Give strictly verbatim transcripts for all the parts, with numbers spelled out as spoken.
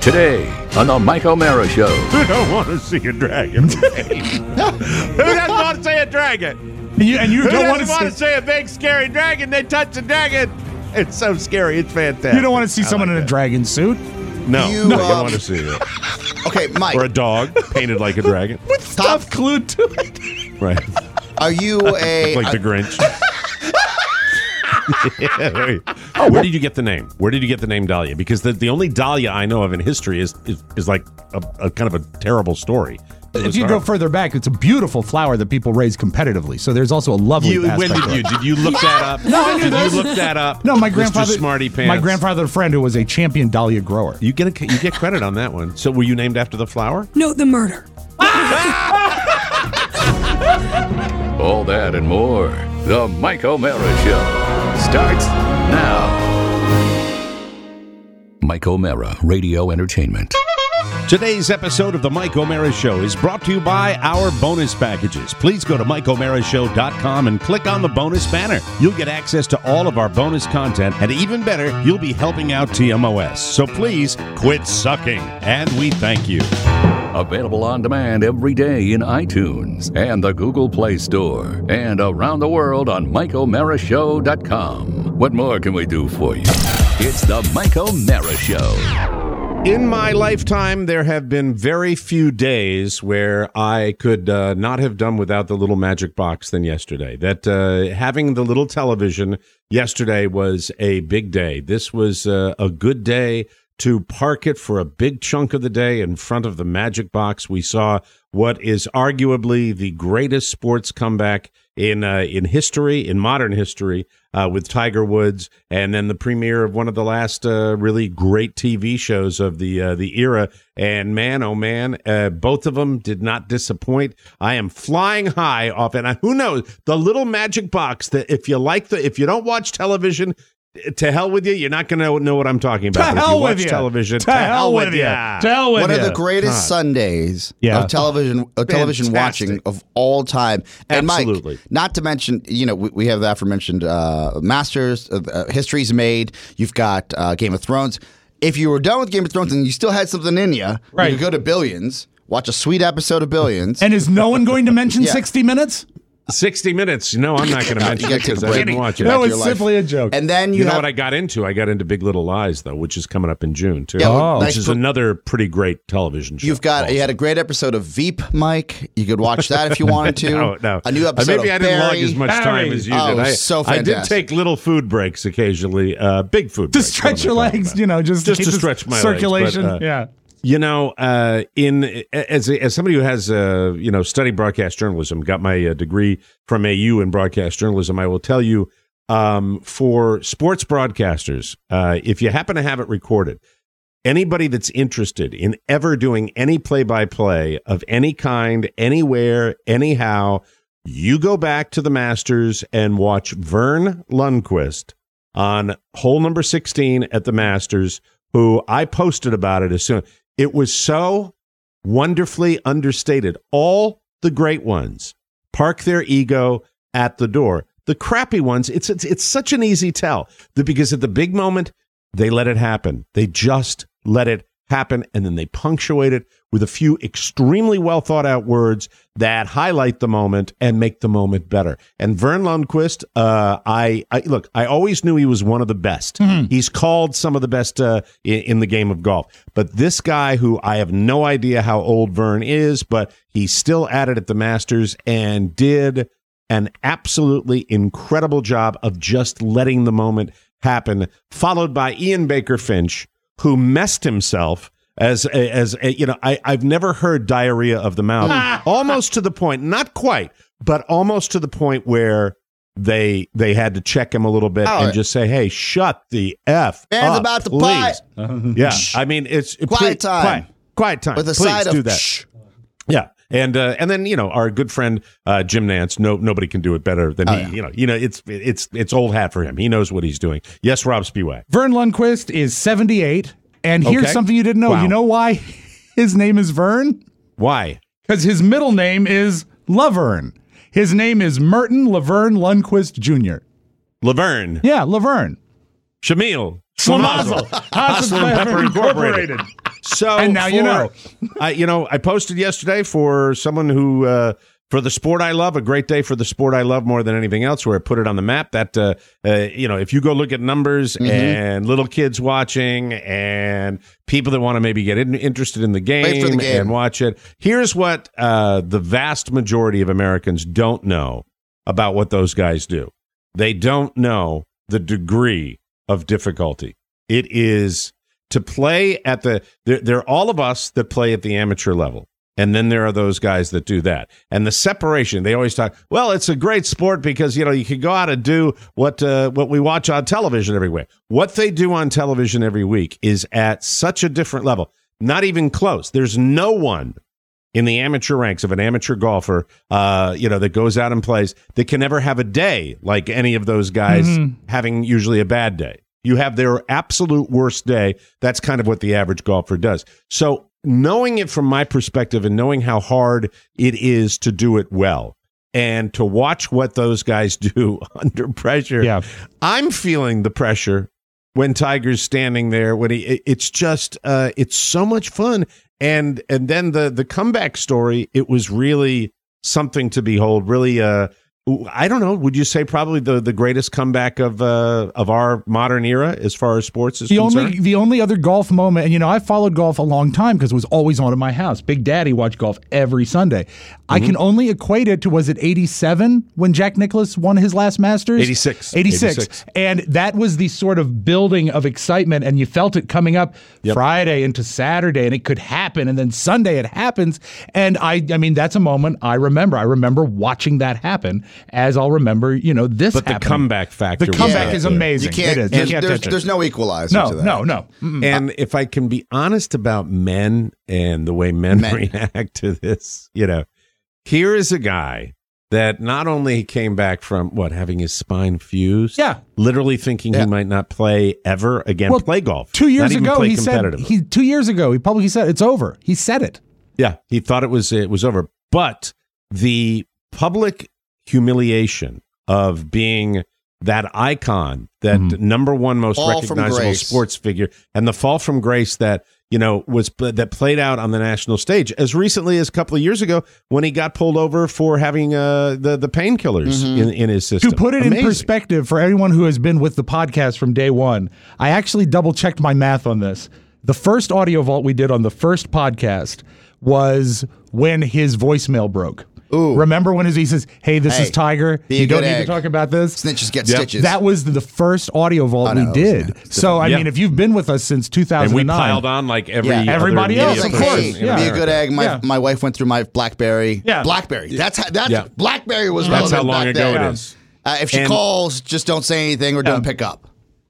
Today on the Mike O'Mara Show. Who don't want to see a dragon? Who doesn't want to see a dragon? And you, and you Who don't want doesn't to want see, to see a big scary dragon? They touch a dragon. It's so scary. It's fantastic. you don't want to see I someone like in a that. dragon suit. No, You, no, I um, don't want to see it. Okay, Mike, Or a dog painted like a dragon. With stuff glued to it. Right. are you a... Like the Grinch. Yeah, oh, where did you get the name? Where did you get the name Dahlia? Because the, the only Dahlia I know of in history is is, is like a, a kind of a terrible story. If you go further back, it's a beautiful flower that people raise competitively. So there's also a lovely You, when aspect did to it. you? Did you look that up? No, I knew Did that. you look that up? No, my Mister grandfather, Smarty Pants. my grandfather friend who was a champion dahlia grower. You get a, you get credit on that one. So were you named after the flower? No, the murder. All that and more. The Mike O'Mara Show starts now. Mike O'Mara Radio Entertainment. Today's episode of the Mike O'Mara Show is brought to you by our bonus packages. Please go to mike o'mara show dot com and click on the bonus banner. You'll get access to all of our bonus content, and even better, you'll be helping out T M O S. So please quit sucking, and we thank you. Available on demand every day in iTunes and the Google Play Store and around the world on mike o'mara show dot com. What more can we do for you? It's the Mike O'Mara Show. In my lifetime, there have been very few days where I could uh, not have done without the little magic box than yesterday. That uh, having the little television yesterday was a big day. This was uh, a good day to park it for a big chunk of the day in front of the magic box. We saw what is arguably the greatest sports comeback in uh, in history, in modern history, uh, with Tiger Woods, and then the premiere of one of the last uh, really great T V shows of the uh, the era. And man, oh man, uh, both of them did not disappoint. I am flying high off, and I, who knows, the little magic box that if you like the, if you don't watch television, to hell with you. You're not going to know what I'm talking about. To But if hell you watch with you. television. To hell with you. To hell with One you. of the greatest Sundays Yeah. of television of television Fantastic. watching of all time. And Absolutely. Mike, not to mention, you know, we, we have the aforementioned uh, Masters, uh, uh, History's Made. You've got uh, Game of Thrones. If you were done with Game of Thrones and you still had something in you, Right. you could go to Billions, watch a sweet episode of Billions. And is no one going to mention Yeah. sixty minutes? sixty minutes. No, I'm not going to mention You it gotta take because a I break. didn't watch it. Back That to was your life. simply a joke. And then you, You know have, what I got into? I got into Big Little Lies, though, which is coming up in June, too. Yeah, Oh. Which nice is pro- another pretty great television show. You've got also. you had a great episode of Veep, Mike. You could watch that if you wanted to. No, no. A new Uh, episode Maybe of I didn't Barry. log as much time Barry. as you Oh, did. I, so I did fantastic. take little food breaks occasionally, uh, big food to breaks. stretch what your am I talking legs, about? you know, just, Just keep to the stretch my legs, circulation. but, uh, yeah. You know, uh, in as a, as somebody who has uh, you know studied broadcast journalism, got my uh, degree from A U in broadcast journalism, I will tell you, um, for sports broadcasters, uh, if you happen to have it recorded, anybody that's interested in ever doing any play-by-play of any kind, anywhere, anyhow, you go back to the Masters and watch Vern Lundquist on hole number sixteen at the Masters, who I posted about it as soon. It was so wonderfully understated. All the great ones park their ego at the door. The crappy ones, it's it's, it's such an easy tell that because at the big moment, they let it happen. They just let it happen, and then they punctuate it with a few extremely well thought out words that highlight the moment and make the moment better. And Vern Lundquist, uh, I, I look, I always knew he was one of the best. Mm-hmm. He's called some of the best uh, in, in the game of golf. But this guy, who I have no idea how old Vern is, but he's still at it at the Masters and did an absolutely incredible job of just letting the moment happen, followed by Ian Baker Finch, who messed himself as a, as a, you know, I, I've never heard diarrhea of the mouth, almost to the point, not quite, but almost to the point where they they had to check him a little bit Oh, and just say, "Hey, shut the f Man's up, about to please." play. Yeah, I mean, it's Quiet please, time. quiet, quiet time With a please side do of that. shh. Yeah. And uh, and then you know our good friend uh, Jim Nance. No, nobody can do it better than Oh, he. yeah. You know, you know it's it's it's old hat for him. He knows what he's doing. Yes, Rob Spiewak. Vern Lundquist is seventy-eight. And here's Okay. something you didn't know. Wow. You know why his name is Vern? Why? Because his middle name is Laverne. His name is Merton Laverne Lundquist Junior Laverne, Yeah, Laverne. Shamil, Slamazel. Hustle and Pepper Incorporated. So And now for, you know. I, you know, I posted yesterday for someone who, uh, for the sport I love, a great day for the sport I love more than anything else, where I put it on the map. That, uh, uh, you know, if you go look at numbers Mm-hmm. and little kids watching and people that want to maybe get in, interested in the game, Wait for the game. and watch it, here's what uh, the vast majority of Americans don't know about what those guys do. They don't know the degree of difficulty. It is to play at the, there, there are all of us that play at the amateur level. And then there are those guys that do that. And the separation, they always talk, well, it's a great sport because, you know, you can go out and do what uh, what we watch on television every week. What they do on television every week is at such a different level. Not even close. There's no one in the amateur ranks of an amateur golfer, uh, you know, that goes out and plays that can ever have a day like any of those guys having usually a bad day. You have their absolute worst day. That's kind of what the average golfer does. So knowing it from my perspective and knowing how hard it is to do it well and to watch what those guys do under pressure, Yeah. I'm feeling the pressure when Tiger's standing there. When he, it's just, uh, it's so much fun. And and then the the comeback story, it was really something to behold. Really, uh, I don't know. Would you say probably the, the greatest comeback of uh, of our modern era as far as sports is The concerned? only the only other golf moment, and you know, I followed golf a long time because it was always on in my house. Big Daddy watched golf every Sunday. I Mm-hmm. can only equate it to, was it eighty-seven when Jack Nicklaus won his last Masters? eighty-six. eighty-six. eighty-six. And that was the sort of building of excitement, and you felt it coming up Yep. Friday into Saturday, and it could happen, and then Sunday it happens. And I, I mean, that's a moment I remember. I remember watching that happen, as I'll remember, you know, this But the happening. comeback factor The was comeback not is there. amazing. You can't. It is. There's, You can't there's, touch it. there's no equalizer No, to that. no, no. Mm-mm. And if I can be honest about men and the way men, Men. react to this, you know, here is a guy that not only came back from what, having his spine fused, Yeah. literally thinking Yeah. he might not play ever again, Well, play golf. Two years not even ago, play he said competitively. he. Two years ago, he publicly said it's over. He said it. Yeah, he thought it was it was over. But the public humiliation of being that icon, that number one most Fall from recognizable grace. sports figure, and the fall from grace that you know was that played out on the national stage as recently as a couple of years ago when he got pulled over for having uh, the the painkillers in, in his system. To put it Amazing. in perspective for anyone who has been with the podcast from day one, I actually double checked my math on this. The first audio vault we did on the first podcast was when his voicemail broke. Ooh. Remember when he says, "Hey, this Hey, is Tiger. be a You don't good need egg. to talk about this." Snitches get Yep. stitches. That was the first audio vault I we know, did. it's So I Yeah. mean, if you've been with us since two and thousand we nine, piled on like every Yeah. other Everybody media else, It's of like, person course. hey, in be a America. good egg. My Yeah. my wife went through my BlackBerry. Yeah. BlackBerry. That's how, that's Yeah. BlackBerry was. That's how relevant long back ago then. it is. Uh, if she And- calls, just don't say anything or don't pick up.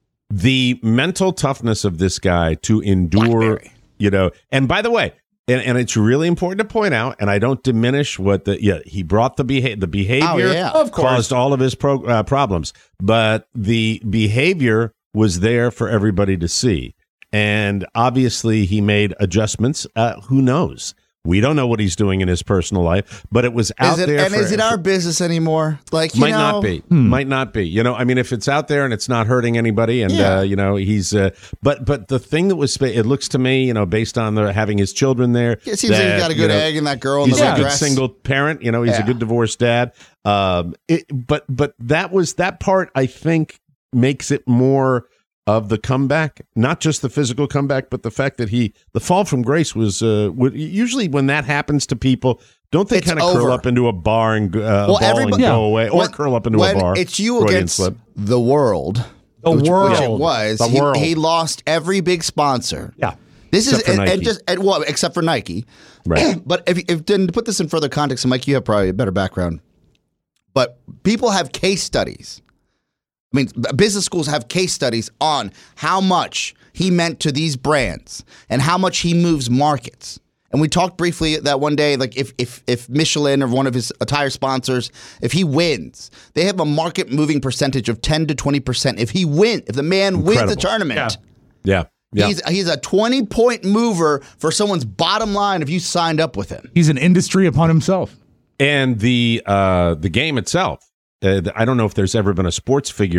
The mental toughness of this guy to endure, Blackberry. you know, and by the way, and, and it's really important to point out, and I don't diminish what the, yeah, he brought the behavior, the behavior Oh, yeah. Of course. caused all of his pro, uh, problems, but the behavior was there for everybody to see. And obviously he made adjustments. Uh, who knows? We don't know what he's doing in his personal life, but it was out Is it, there. and for, is it our business anymore? Like, you might know, not be might not be you know I mean, if it's out there and it's not hurting anybody, and Yeah. uh, you know he's uh, but but the thing that was, it looks to me, you know based on the having his children there, It seems like that, he's got a you good know, egg in that girl in he's the a red good dress. single parent, you know he's a Yeah. good divorced dad, um it, but but that was that part, I think, makes it more of the comeback, not just the physical comeback, but the fact that he, the fall from grace was, uh, would, usually when that happens to people, don't they It's kind of curl over. up into a bar and, uh, Well, ball and everybody- go Yeah. away, or When- curl up into when a bar? It's you Freudian against slip. the world. The which, world. which it was. The he, world. he lost every big sponsor. Yeah. This Except is for and, and Nike. just and, well, except for Nike. Right. But if, if then to put this in further context, and Mike, you have probably a better background. But people have case studies. I mean, b- business schools have case studies on how much he meant to these brands and how much he moves markets. And we talked briefly that one day, like if if if Michelin or one of his tire sponsors, if he wins, they have a market moving percentage of ten to twenty percent. If he wins, if the man wins the Incredible. tournament, Yeah. Yeah. he's he's a twenty point mover for someone's bottom line if you signed up with him. He's an industry upon himself. And the uh, the game itself, uh, I don't know if there's ever been a sports figure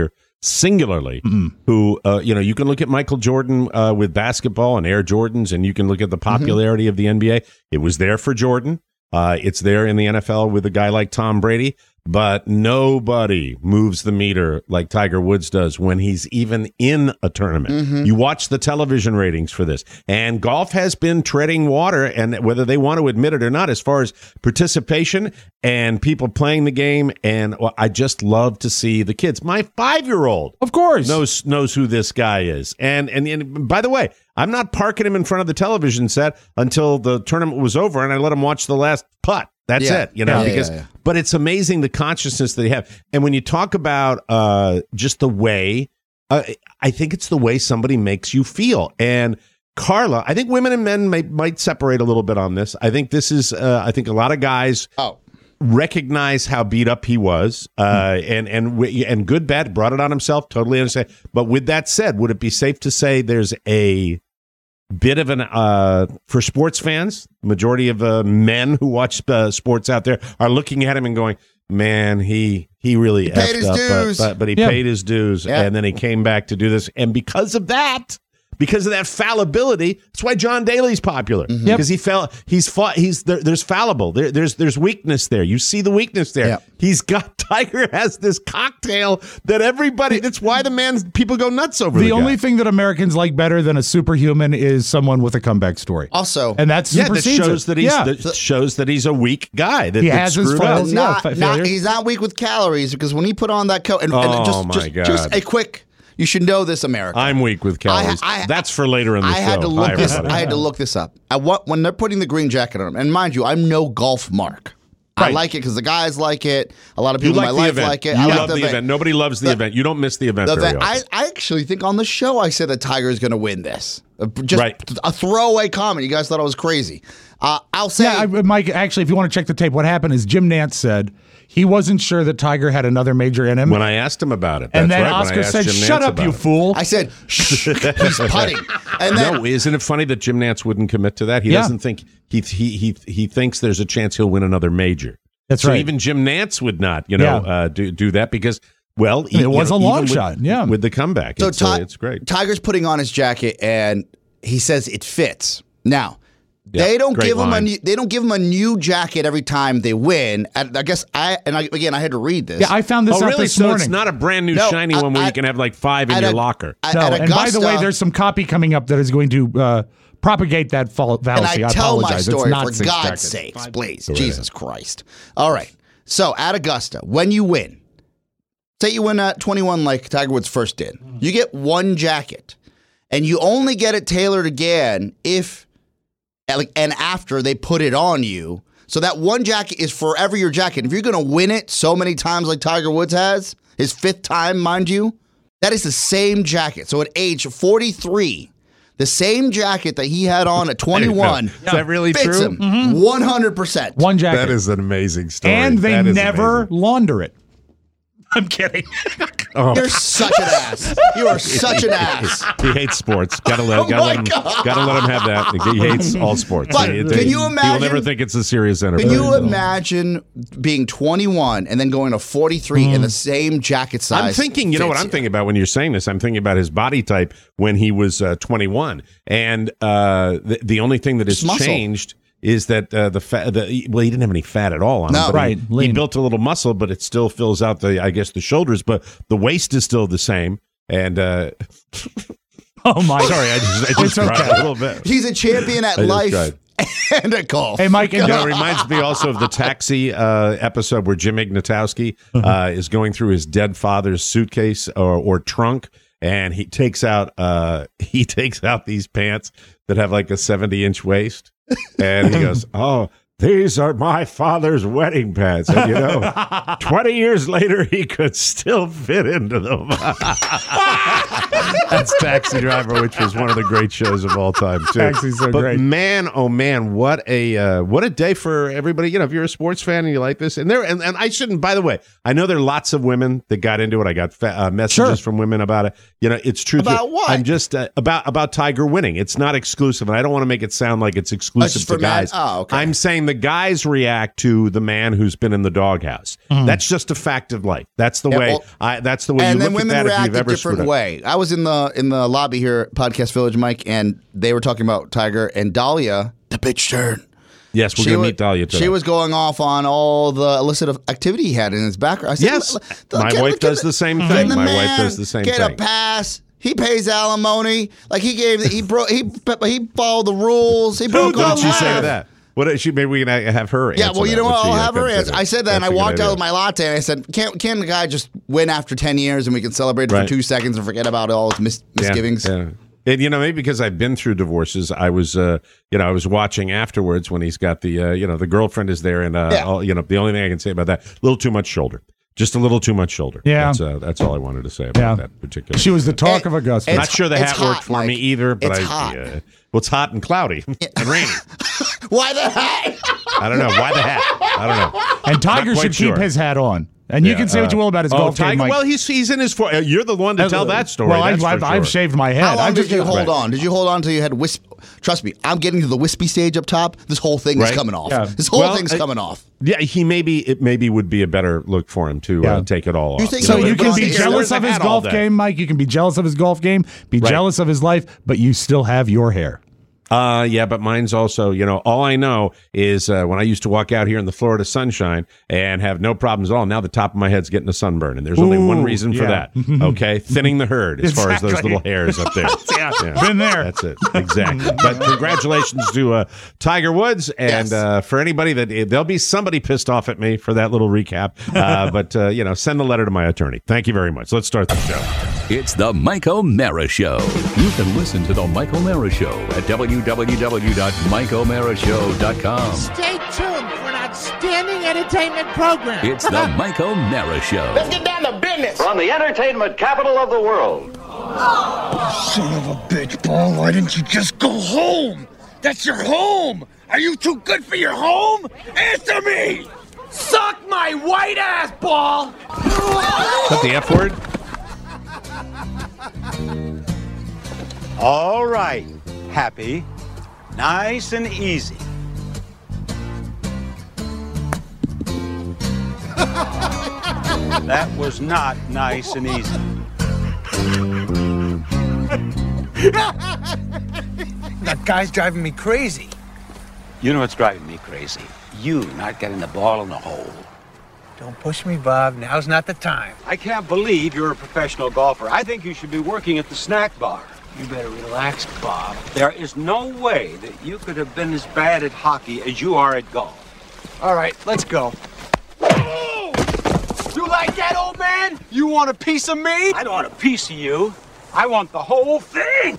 singularly, mm-hmm. who, uh, you know, you can look at Michael Jordan uh, with basketball and Air Jordans, and you can look at the popularity mm-hmm. of the N B A. It was there for Jordan. Uh, it's there in the N F L with a guy like Tom Brady. But nobody moves the meter like Tiger Woods does when he's even in a tournament. Mm-hmm. You watch the television ratings for this. And golf has been treading water, and whether they want to admit it or not, as far as participation and people playing the game. And well, I just love to see the kids. My five-year-old, of course, knows knows who this guy is. And, and, and by the way, I'm not parking him in front of the television set until the tournament was over, and I let him watch the last putt. That's yeah. it, you know, yeah, because, yeah, yeah. but it's amazing the consciousness that they have. And when you talk about uh, just the way, uh, I think it's the way somebody makes you feel. And Carla, I think women and men may, might separate a little bit on this. I think this is, uh, I think a lot of guys oh. recognize how beat up he was, uh, hmm. and, and, and good, bad, brought it on himself, totally understand. But with that said, would it be safe to say there's a bit of an uh for sports fans, majority of uh, men who watch uh, sports out there are looking at him and going, man, he he really he paid effed his up, dues. But, but, but he yeah. paid his dues, yeah. and then he came back to do this, and because of that, because of that fallibility, that's why John Daly's popular, because mm-hmm. yep. he fell, he's fought, he's there, there's fallible, there, there's there's weakness there. You see the weakness there. Yep. He's got Tiger has this cocktail that everybody. That's why the man people go nuts over. The, the only guy. thing that Americans like better than a superhuman is someone with a comeback story. Also, and that's yeah, that shows it. that he's yeah. that shows that he's a weak guy. That, he that has his screwed faults. up. Yeah, not, fa- not, he's not weak with calories, because when he put on that coat, and, Oh, and just, my just, God. just a quick, you should know this, America. I'm weak with calories. I- I- That's for later in the I show. had to look Hi, this. everybody. I had to look this up. I, what when they're putting the green jacket on him, and mind you, I'm no golf mark. I Right. like it because the guys like it. A lot of You people like in the my life event. like it. You I like love the event. Nobody loves the, The- event. You don't miss the event The very event- often. I, I actually think on the show I said that Tiger is going to win this. Uh, Just Right. a throwaway comment. You guys thought I was crazy. Uh, I'll say. Yeah, I, Mike, actually, if you want to check the tape, what happened is Jim Nantz said he wasn't sure that Tiger had another major in him. when I asked him about it, and that's then right, when I Oscar asked said, Jim shut Nantz up, you about it. fool. I said, shh, he's putting. And then, No, isn't it funny that Jim Nantz wouldn't commit to that? He Yeah. doesn't think he he he he thinks there's a chance he'll win another major. That's so right. even Jim Nantz would not, you know, Yeah. uh, do do that because well, he, It was you a know, long even shot, with, yeah. with the comeback. So it's, uh, Ti- it's great. Tiger's putting on his jacket, and he says it fits. Now, they Yeah, don't great give him a line. new, they don't give him a new jacket every time they win. And I guess I and I, again I had to read this. yeah, I found this Oh, out really? this So morning. it's not a brand new No, shiny I- one where I- you can have like five in at your a- locker. At, no, at and by the way, Augusta- there's some copy coming up that is going to uh, propagate that fall- and fallacy. I I tell my apologize. story it's not for six God's jackets. sakes, please, right Jesus Christ. All right, so at Augusta, when you win, say you win at twenty-one like Tiger Woods first did, you get one jacket, and you only get it tailored again if. And after they put it on you. So that one jacket is forever your jacket. If you're going to win it so many times like Tiger Woods has, his fifth time, mind you, that is the same jacket. So at age forty-three, the same jacket that he had on at twenty-one Is that really fits true? him one hundred percent. One jacket. That is an amazing story. and they That is never amazing. launder it. I'm kidding. You're such an ass. You are such an ass. He hates sports. Gotta let, Oh gotta my let him. God. Gotta let him have that. He hates all sports. But It- can it- you He will imagine- never think it's a serious enterprise. Can you imagine being twenty-one and then going to forty-three in the same jacket size? I'm thinking, you know what fits I'm thinking about when you're saying this? I'm thinking about his body type when he was uh, twenty-one. And uh, the, the only thing that has Just muscle. changed is that uh, the fat, the, well, he didn't have any fat at all on No. him. but Right, He, he lean. built a little muscle, but it still fills out the, I guess, the shoulders, but the waist is still the same. And uh, Oh, my. sorry, I just, I just It's cried okay. a little bit. He's a champion at I just life tried. and at golf. Hey, Mike, and You know, it reminds me also of the Taxi uh, episode where Jim Ignatowski uh, is going through his dead father's suitcase or, or trunk, and he takes out uh, he takes out these pants that have like a seventy inch waist, and he goes, "Oh, these are my father's wedding pants." And you know, twenty years later, he could still fit into them. That's Taxi Driver, which was one of the great shows of all time, too. Taxi's so but great. man, oh man, what a uh, what a day for everybody. You know, if you're a sports fan and you like this, and there, and, and I shouldn't. By the way, I know there are lots of women that got into it. I got fa- uh, messages Sure. from women about it. You know, it's true. About what? I'm just uh, about about Tiger winning. It's not exclusive, and I don't want to make it sound like it's exclusive just to for men? guys. Oh, okay. I'm saying saying the guys react to the man who's been in the doghouse. Mm. That's just a fact of life. That's the yeah, way. Well, I, that's the way. And you then look women at that react if you've a ever different way. I was in the in the lobby here at Podcast Village, Mike, and they were talking about Tiger and Dahlia. The bitch turn. Yes, we're going to meet Dahlia today. She was going off on all the illicit activity he had in his background. I said, yes, my get, wife get, does get, the same thing. My man, wife does the same get thing. Get a pass. He pays alimony. Like he gave, he broke, he he followed the rules. He broke. What did she life. say to that? What did she? Maybe we can have her. Yeah, well, you know what? I'll have her answer. I said that, That's and I walked out with my latte, and I said, "Can can the guy just win after ten years, and we can celebrate it right. for two seconds and forget about all his mis- misgivings?" Yeah, yeah. And, you know, maybe because I've been through divorces, I was, uh, you know, I was watching afterwards when he's got the, uh, you know, the girlfriend is there, and uh, yeah. all, you know, the only thing I can say about that, a little too much shoulder. Just a little too much shoulder. Yeah. That's, uh, that's all I wanted to say about yeah. that particular. She was the talk it, of Augusta. Not sure the hat hot, worked for Mike. me either, but it's I. Hot. Uh, well, it's hot and cloudy and rainy. Why the hat? I don't know. Why the hat? I don't know. And Tiger should sure. keep his hat on. And you yeah, can say what you will about his uh, golf oh, Tiger, game, Mike. Well, he's he's in his. For, uh, you're the one to tell that story. Well, that's I've, for I've sure. shaved my head. How long I've did you just, hold right. on? Did you hold on until you had wisp? Trust me, I'm getting to the wispy stage up top. This whole thing right. is coming off. Yeah. This whole well, thing's uh, coming off. Yeah, he maybe it maybe would be a better look for him to yeah. uh, take it all You off. think So he you would can put be on the jealous hat of his all golf day. game, Mike. You can be jealous of his golf game, be Right. jealous of his life, but you still have your hair. Uh, yeah, but mine's also, you know, all I know is uh, when I used to walk out here in the Florida sunshine and have no problems at all, now the top of my head's getting a sunburn. And there's only Ooh, one reason for yeah. that. Okay? Thinning the herd as far as those Exactly. little hairs up there. Yeah, been there. That's it. Exactly. But congratulations to uh, Tiger Woods. And Yes. uh, for anybody that, there'll be somebody pissed off at me for that little recap. Uh, but, uh, you know, send a letter to my attorney. Thank you very much. Let's start the show. It's the Mike O'Mara Show. You can listen to the Mike O'Mara Show at w w w dot mike o'mara show dot com. Stay tuned for an outstanding entertainment program. It's the Mike O'Mara Show. Let's get down to business. From the entertainment capital of the world. Son of a bitch, Paul, why didn't you just go home? That's your home. Are you too good for your home? Answer me. Suck my white ass, Paul. Is that the F word? All right, Happy. Nice and easy. That was not nice and easy. That guy's driving me crazy. You know what's driving me crazy? You not getting the ball in the hole. Don't push me, Bob. Now's not the time. I can't believe you're a professional golfer. I think you should be working at the snack bar. You better relax, Bob. There is no way that you could have been as bad at hockey as you are at golf. All right, let's go. You like that, old man? You want a piece of me? I don't want a piece of you. I want the whole thing.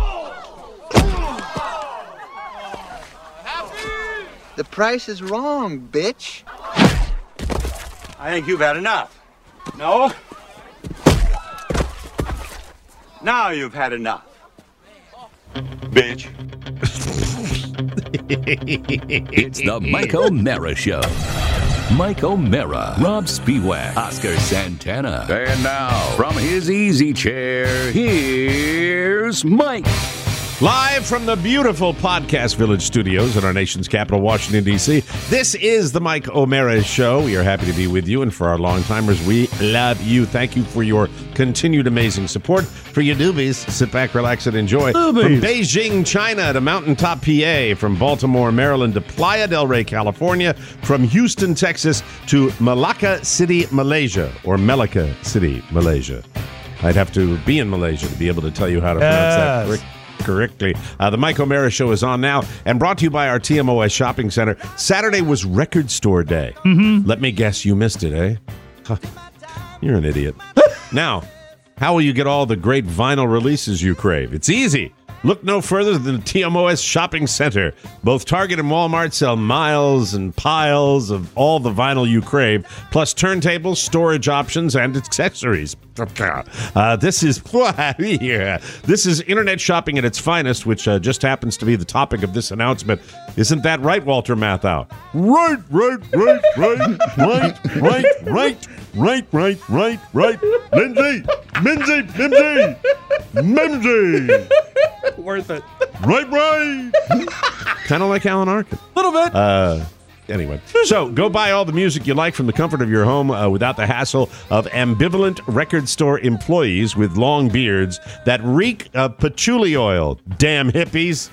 The price is wrong, bitch. I think you've had enough. No? Now you've had enough. Bitch. It's the Mike O'Mara Show. Mike O'Mara, Rob Spiewak, Oscar Santana. And now, from his easy chair, here's Mike. Live from the beautiful Podcast Village studios in our nation's capital, Washington, D C, this is the Mike O'Mara Show. We are happy to be with you, and for our long-timers, we love you. Thank you for your continued amazing support. For you newbies, sit back, relax, and enjoy. Newbies. From Beijing, China to Mountaintop, P A, from Baltimore, Maryland to Playa del Rey, California, from Houston, Texas to Malacca City, Malaysia, or Melaka City, Malaysia. I'd have to be in Malaysia to be able to tell you how to pronounce that Yes. correctly. Correctly. Uh, the Mike O'Mara Show is on now and brought to you by our T M O S Shopping Center. Saturday was Record Store Day. Mm-hmm. Let me guess you missed it, eh? Huh. You're an idiot. Now, how will you get all the great vinyl releases you crave? It's easy. Look no further than the T M O S Shopping Center. Both Target and Walmart sell miles and piles of all the vinyl you crave, plus turntables, storage options, and accessories. Uh, this is yeah, this is internet shopping at its finest, which uh, just happens to be the topic of this announcement. Isn't that right, Walter Matthau? Right, right, right, right, right, right, right, right, right, right, right. Lindsay, Minzy, Mimsy, Mimsy. Worth it. Right, right. Kind of like Alan Arkin. A little bit. Uh, anyway, so go buy all the music you like from the comfort of your home uh, without the hassle of ambivalent record store employees with long beards that reek of patchouli oil. Damn hippies.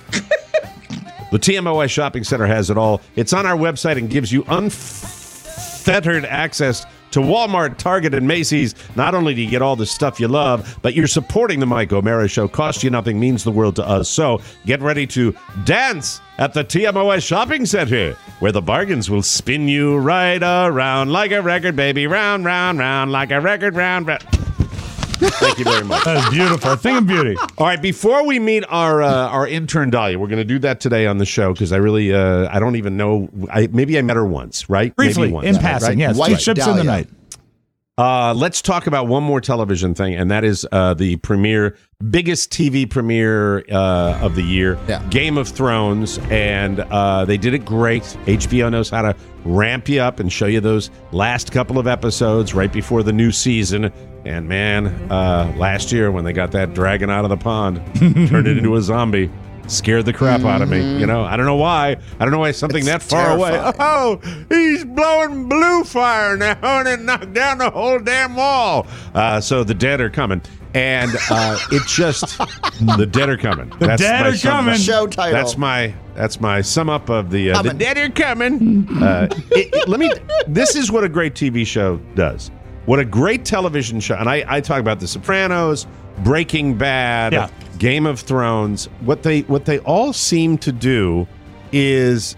The T M O S Shopping Center has it all. It's on our website and gives you unfettered access to Walmart, Target, and Macy's. Not only do you get all the stuff you love, but you're supporting the Mike O'Mara Show. Costs you nothing, means the world to us. So get ready to dance at the T M O S Shopping Center, where the bargains will spin you right around like a record, baby. Round, round, round, like a record, round, round. Thank you very much. That's beautiful. A thing of beauty. All right, before we meet our uh, our intern Dahlia, we're going to do that today on the show because I really uh, I don't even know. I maybe I met her once, right? Briefly, maybe once, in right? passing, yes. White Two ships in the Dahlia. night. Uh, let's talk about one more television thing, and that is uh, the premiere, biggest T V premiere uh, of the year, Yeah. Game of Thrones, and uh, they did it great. H B O knows how to ramp you up and show you those last couple of episodes right before the new season. And man, uh, last year when they got that dragon out of the pond, turned it into a zombie. Scared the crap out of me. You know, I don't know why. I don't know why something It's that far away. terrifying. Oh, he's blowing blue fire now and it knocked down the whole damn wall. Uh, so the dead are coming. And uh, it just, the dead are coming. The dead my are sum- coming. Show title. That's my that's my sum up of the uh, the Coming. dead are coming. Uh, it, it- let me. This is what a great T V show does. What a great television show. And I, I talk about The Sopranos, Breaking Bad, Yeah. Game of Thrones. What they what they all seem to do is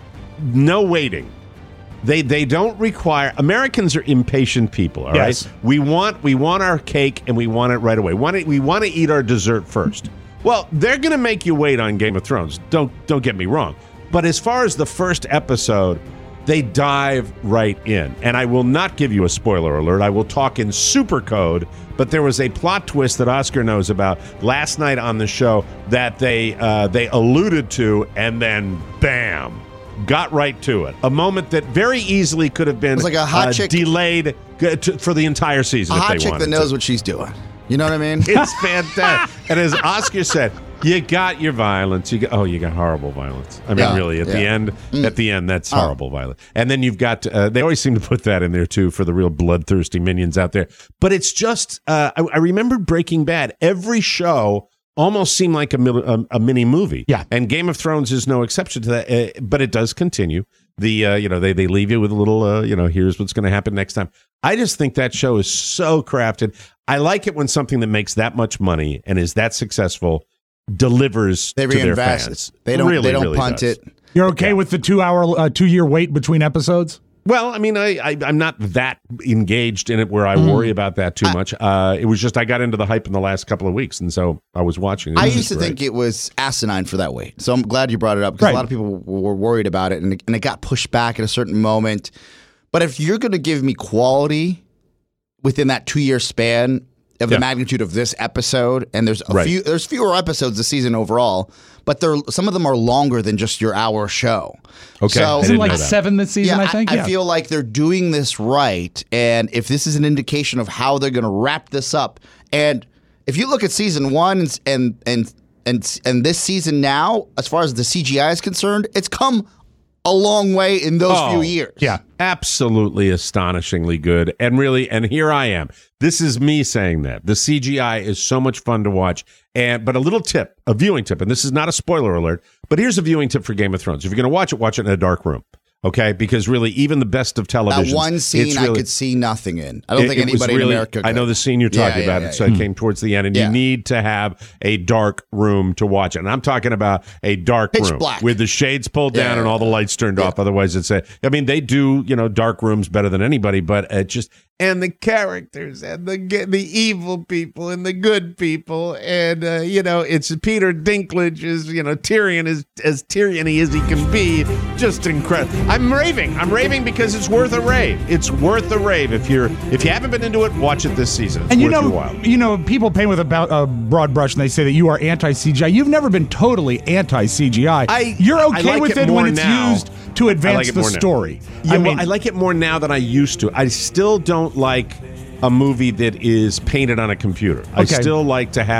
no waiting. They they don't require. Americans are impatient people. All right, Yes. we want we want our cake and we want it right away. Want it, we want to eat our dessert first. Well, they're going to make you wait on Game of Thrones. Don't don't get me wrong. But as far as the first episode, they dive right in. And I will not give you a spoiler alert. I will talk in super code. But there was a plot twist that Oscar knows about last night on the show that they uh, they alluded to, and then bam, got right to it. A moment that very easily could have been It's like a hot uh, chick- delayed g- to, for the entire season. A if hot they chick wanted that knows to. what she's doing. You know what I mean? It's fantastic. And as Oscar said, you got your violence. You got, oh, you got horrible violence. I mean, Yeah, really, at the yeah. end, at the end, that's Oh. horrible violence. And then you've got, uh, they always seem to put that in there too for the real bloodthirsty minions out there. But it's just, uh, I, I remember Breaking Bad. Every show almost seemed like a, mil- a, a mini movie. Yeah. And Game of Thrones is no exception to that. Uh, but it does continue. The uh, you know they they leave you with a little uh, you know here's what's going to happen next time. I just think that show is so crafted. I like it when something that makes that much money and is that successful delivers They to their reinvest. fans. They don't. Really, they don't really punt does. it. You're okay with the two hour, uh, two year wait between episodes? Well, I mean, I, I I'm not that engaged in it where I worry about that too much. Uh, it was just I got into the hype in the last couple of weeks, and so I was watching. It I was used just to great. think it was asinine for that wait. So I'm glad you brought it up because Right. a lot of people were worried about it, and it, and it got pushed back at a certain moment. But if you're going to give me quality within that two year span of the Yeah. magnitude of this episode, and there's a Right. few, there's fewer episodes this season overall, but they're some of them are longer than just your hour show. Okay. So, I Isn't didn't like know that. seven this season, yeah, I think? I, feel like they're doing this right. And if this is an indication of how they're going to wrap this up, and if you look at season one and and and and, and this season now, as far as the C G I is concerned, it's come a long way in those Oh, few years. Yeah. Absolutely astonishingly good. And really, and here I am. This is me saying that. The C G I is so much fun to watch. And but a little tip, a viewing tip, and this is not a spoiler alert, but here's a viewing tip for Game of Thrones. If you're going to watch it, watch it in a dark room. Okay? Because really, even the best of television. That one scene it's I really- could see nothing in. I don't It- think it was anybody really- in America could. I know the scene you're Yeah, talking yeah, about. yeah, it, so yeah. it came towards the end, and Yeah. you need to have a dark room to watch it. And I'm talking about a dark Pitch room black. with the shades pulled Yeah, down yeah, and all the lights turned off. Otherwise, it's a. I mean, they do you know dark rooms better than anybody, but it just and the characters and the the evil people and the good people, and uh, you know it's Peter Dinklage is you know Tyrion is as Tyrion-y as he can be, just incredible. I'm raving. I'm raving because it's worth a rave. It's worth a rave. If you're if you haven't been into it, watch it this season. It's And you worth your know, while. you know, people paint with a bo- a broad brush and they say that you are anti-C G I. You've never been totally anti-C G I. I- You're I okay like with it it, more when it's now. used to I advance like it the more now. story. Yeah, I well, mean, I like it more now than I used to. I still don't like a movie that is painted on a computer. I Okay. still like to have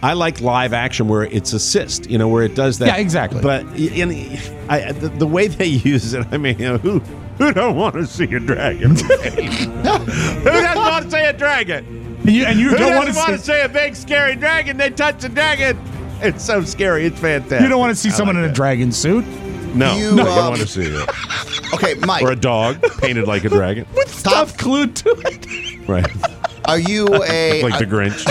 I like live action where it's assist, you know, where it does that. Yeah, exactly. But in, I, the, the way they use it, I mean, you know, who who don't want to see a dragon? Who doesn't want to see a dragon? And you, and you Who don't want doesn't to want see, to see a big scary dragon? They touch the dragon. It's so scary. It's fantastic. you don't want to see I someone like in a that. dragon suit No, You, no, you um, don't want to see it. Okay, Mike, Or a dog painted like a dragon. with stuff glued to it. Right. are you a? Like the Grinch.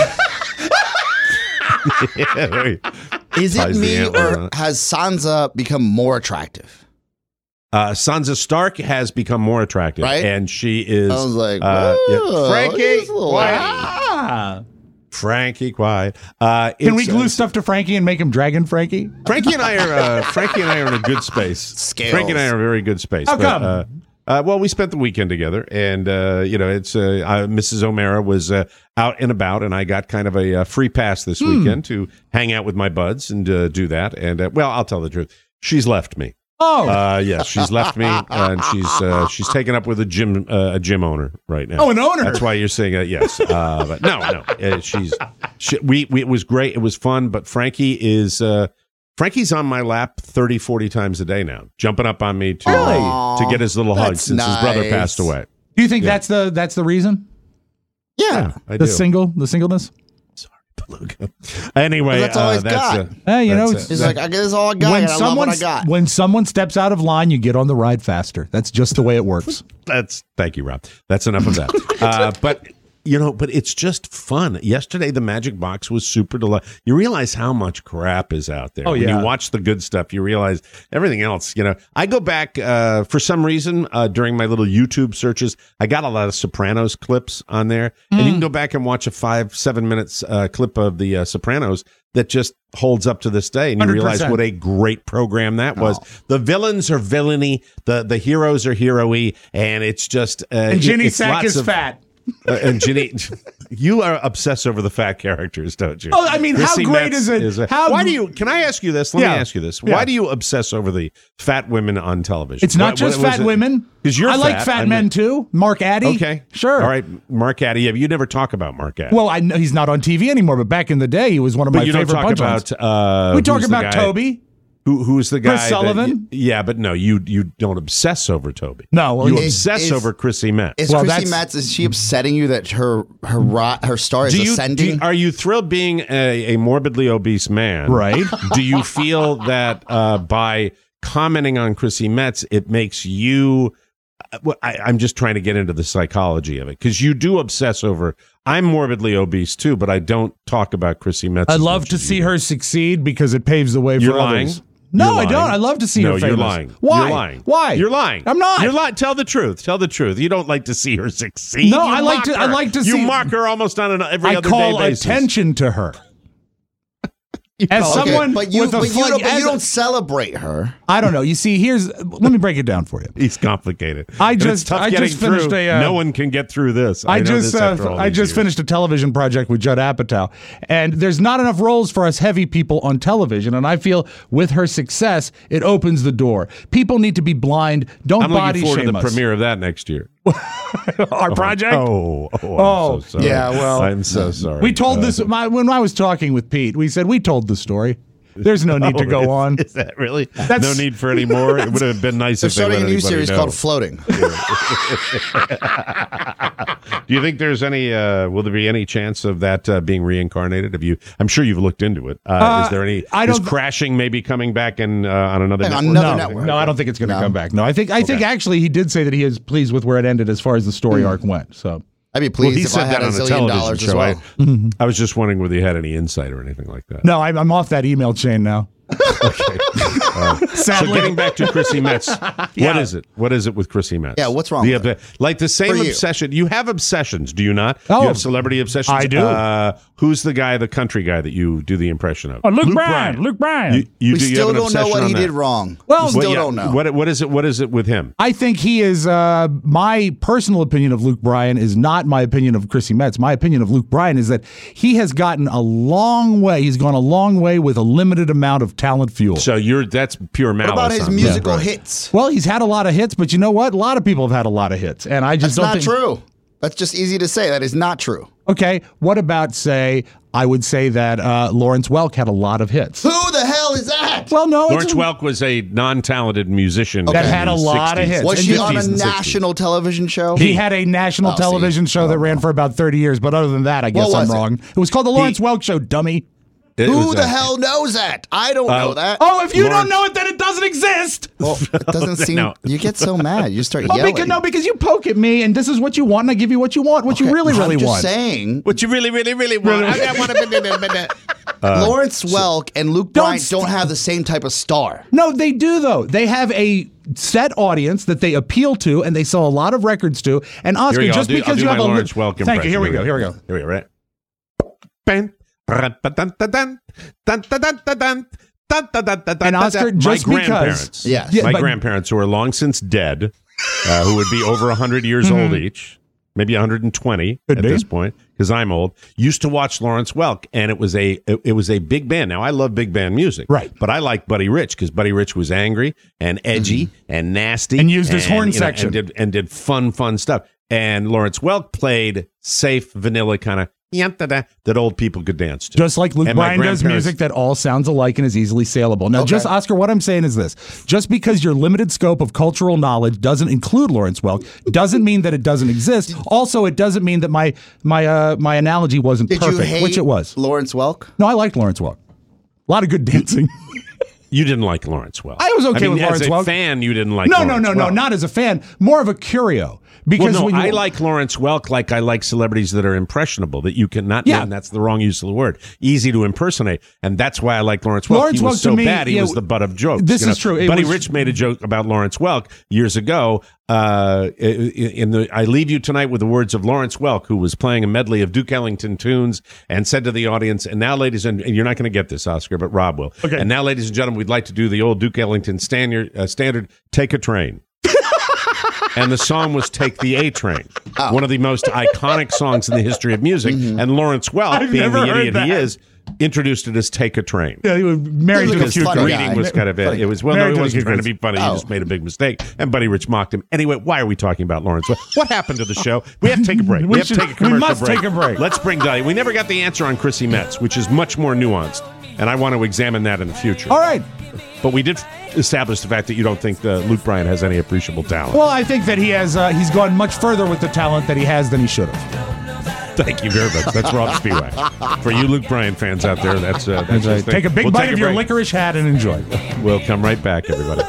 Yeah, right. is it ties the me antler on or it. has Sansa become more attractive? Uh, Sansa Stark has become more attractive, Right? and she is. I was like, uh, yeah. whoa, Frankie, he's a little- quiet. Ah. Frankie, quiet. Uh, Can we it's, glue uh, stuff to Frankie and make him Dragon Frankie? Frankie and I are. Uh, Frankie and I are in a good space. Scales. Frankie and I are in a very good space. How but, come? Uh, uh, well, we spent the weekend together, and uh, you know, it's uh, uh, Missus O'Mara was uh, out and about, and I got kind of a uh, free pass this Hmm. weekend to hang out with my buds and uh, do that. And uh, well, I'll tell the truth. She's left me. Oh, Uh, yes, she's left me, uh, and she's uh, she's taken up with a gym uh, a gym owner right now. Oh, an owner. That's why you're saying uh, yes. Uh, but no, no, uh, she's she, we, we it was great. It was fun. But Frankie is uh, Frankie's on my lap thirty, forty times a day now, jumping up on me to Really? uh, to get his little hug That's since his brother nice. passed away. do you think yeah. that's the that's the reason? Yeah, I The do. single, the singleness. Anyway, Well, that's all uh, he's that's got. uh, Hey, you know, that's it's- it. he's like, I guess that's all I got. when and I love what I someone got. when someone steps out of line, you get on the ride faster. That's just the way it works. That's thank you, Rob. That's enough of that. uh, but you know, but it's just fun. Yesterday, the Magic Box was super delightful. You realize how much crap is out there. Oh, When yeah. you watch the good stuff, you realize everything else. You know, I go back uh, for some reason uh, during my little YouTube searches. I got a lot of Sopranos clips on there, and you can go back and watch a five, seven minutes uh, clip of the uh, Sopranos that just holds up to this day, and you one hundred realize percent. what a great program that was. The villains are villainy, the the heroes are hero-y, and it's just uh, And it- Ginny it's Sack lots is of- fat. uh, and Ginny, you are obsessed over the fat characters, don't you? Oh, I mean, how Chrissy great Metz is it? a- How why gr- do you? Can I ask you this? Let Yeah. me ask you this. Yeah. Why do you obsess over the fat women on television? It's not What- just what was fat it? women. 'Cause you're I like fat. fat I men mean- too. Mark Addy. Okay, Sure. All right, Mark Addy. Yeah, you never talk about Mark Addy. Well, I know he's not on T V anymore, but back in the day, he was one of but my you don't favorite talk punchlines. about. Uh, we talk who's the about guy- Toby. Who, who's the guy? Chris that- Sullivan? yeah, but no, you you don't obsess over Toby. No, well, you he- obsess is- over Chrissy Metz. Is Well, Chrissy that's- Metz, is she upsetting you that her her ro- her star is Do you, do ascending? you- are you thrilled being a, a morbidly obese man? Right. Do you feel that uh, by commenting on Chrissy Metz, it makes you? uh, well, I, I'm just trying to get into the psychology of it because you do obsess over. I'm morbidly obese too, but I don't talk about Chrissy Metz. I as love much to as you see do. her succeed because it paves the way You're for lying. others. No, You're I don't. lying. I love to see no, her famous. you're lying. Why? You're lying. Why? You're lying. I'm not. You're lying. Tell the truth. Tell the truth. You don't like to see her succeed. No, You I like mock to- I her. like to You see- mock her almost on an every I other call day basis. attention to her. As Okay, someone but you, with a but you, fun- don't, but as you a- don't celebrate her. I don't know. You see, here's let me break it down for you. He's complicated. I And just- it's tough I getting just finished through. a, uh, no one can get through this. I, I know just this uh, after all I these just years. finished a television project with Judd Apatow, and there's not enough roles for us heavy people on television. And I feel with her success, it opens the door. People need to be blind. Don't I'm body looking forward to shame the us. premiere of that next year. Our project. Oh, oh, I'm Oh, so sorry. yeah, well, I'm so sorry. We told Uh, this my, when I was talking with Pete. We said we told the story. There's no need to go Oh, on. Is, is that really? That's- no need for any more. It would have been nice They're if they starting let a new anybody series know. called Floating. Do you think there's any? Uh, will there be any chance of that uh, being reincarnated? Have you? I'm sure you've looked into it. Uh, Uh, is there any? I is don't- Crashing maybe coming back in uh, on another Hang on, network? another no, network. no, I don't think it's going to No. come back. No, I think I think actually he did say that he is pleased with where it ended as far as the story arc went. So I'd be Well, pleased he if said I had that a on a zillion television dollars as show. well. I, I was just wondering whether you had any insight or anything like that. no, I'm, I'm off that email chain now. Okay. Uh, so Sadly, getting back to Chrissy Metz, what Yeah. is it? What is it with Chrissy Metz? Yeah, what's wrong The, with it? like the same For you. obsession. You have obsessions, do you not? Oh. You have celebrity obsessions. I do. Uh, who's the guy, the country guy that you do the impression of? Oh, Luke Bryan, Luke Bryan. You, you We do, you still have an don't know obsession what on he that? did wrong. Well, we still yeah, don't know. What, what is it? What is it with him? I think he is. Uh, my personal opinion of Luke Bryan is not my opinion of Chrissy Metz. My opinion of Luke Bryan is that he has gotten a long way. He's gone a long way with a limited amount of talent fuel. So you're that's pure malice. What about his on musical Luke Bryan. hits? well, he's had a lot of hits, but you know what? A lot of people have had a lot of hits, and I just That's don't not think. true. That's just easy to say. That is not true. Okay, what about say I would say that uh, Lawrence Welk had a lot of hits. Who the hell is that? Well, no, Lawrence it's a, Welk was a non-talented musician That in had the a lot of sixties. hits. Was in she the on a fifties and sixties. national television show? He had a national Oh, see. television show that ran for about thirty years, but other than that, I guess What I'm was it? wrong. It was called The Lawrence Welk Show, dummy. It Who was the a- hell knows that? I don't Uh, know that. Oh, if you Lawrence- don't know it, then it doesn't exist. Well, it doesn't seem. No. You get so mad. You start Oh, yelling. because, no, because you poke at me, and this is what you want, and I give you what you want, what you Okay, really, really I'm just want. saying. What you really, really, really want? I got one of Lawrence Welk and Luke Don't Bryant st- don't have the same type of star. No, they do though. They have a set audience that they appeal to, and they sell a lot of records to. And Here Oscar, we go. just I'll do, because I'll do you my have a Lawrence Welk impression. thank you. Here we go. Here we go. Here we go. Right. Bang. Dun, dun, dun, dun, dun, dun, dun, dun, dun, dun, dun, dun, dun, dun, And Oscar, dun. just my because- grandparents, Yes. Yeah, my but- grandparents who are long since dead, uh, who would be over one hundred years old each, maybe one hundred twenty Could at be. this point, because I'm old, used to watch Lawrence Welk, and it was a it, it was a big band. Now I love big band music, Right. But I like Buddy Rich because Buddy Rich was angry and edgy and nasty And used his horn you know, section. and did and did fun fun stuff. And Lawrence Welk played safe vanilla kind of that old people could dance to. Just like Luke And my Bryan does grandparents- music that all sounds alike and is easily saleable. Now, Okay. just Oscar, what I'm saying is this: just because your limited scope of cultural knowledge doesn't include Lawrence Welk, doesn't mean that it doesn't exist. Also, it doesn't mean that my my uh, my analogy wasn't Did perfect, you hate which it was. Lawrence Welk? No, I liked Lawrence Welk. A lot of good dancing. You didn't like Lawrence Welk. I was okay I mean, with Lawrence as a Welk. fan, you didn't like. no, Lawrence no, no, no, Welk. not as a fan. More of a curio. Because Well, no, when you, I like Lawrence Welk like I like celebrities that are impressionable, that you can not, Yeah. and that's the wrong use of the word, easy to impersonate. And that's why I like Lawrence Welk. Lawrence he was Welk, so to me, bad, he yeah, was the butt of jokes. this you is true. It Buddy was- Rich made a joke about Lawrence Welk years ago. Uh, in the I Leave You Tonight with the words of Lawrence Welk, who was playing a medley of Duke Ellington tunes, and said to the audience, and now, ladies and, and you're not going to get this, Oscar, but Rob will. Okay. And now, ladies and gentlemen, we'd like to do the old Duke Ellington standard, uh, standard Take a Train. And the song was Take the A Train, Oh. one of the most iconic songs in the history of music. And Lawrence Welk, Mm-hmm. I've being never the idiot heard he that. is, introduced it as Take a Train. yeah, he was married He to the was cute funny girl. guy. Reading was kind of it. It was, well, no, Married he to the wasn't cute trying to girls. be funny. He Oh. just made a big mistake. And Buddy Rich mocked him. Anyway, why are we talking about Lawrence Welk? What happened to the show? We have to take a break. We, We have should- to take a we commercial must break. take a break. Let's bring Dolly. We never got the answer on Chrissy Metz, which is much more nuanced. And I want to examine that in the future. All right. But we did establish the fact that you don't think that Luke Bryan has any appreciable talent. Well, I think that he has uh, he's gone much further with the talent that he has than he should have. Thank you very much. That's Rob Spiewak. For you Luke Bryan fans out there, that's uh, that's his thing. Take a big We'll bite take of a your break. licorice hat and enjoy. We'll come right back, everybody.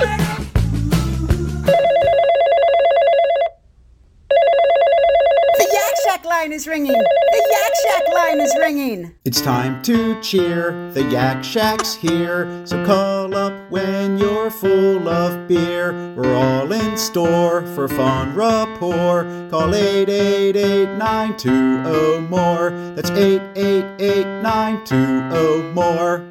The Yak Shack line is ringing. The Yak Shack line is ringing. It's time to cheer, the Yak Shack's here. So call up when you're full of beer. We're all in store for fun rapport. Call eight eight eight, nine two zero, more. That's eight eight eight, nine two zero, more.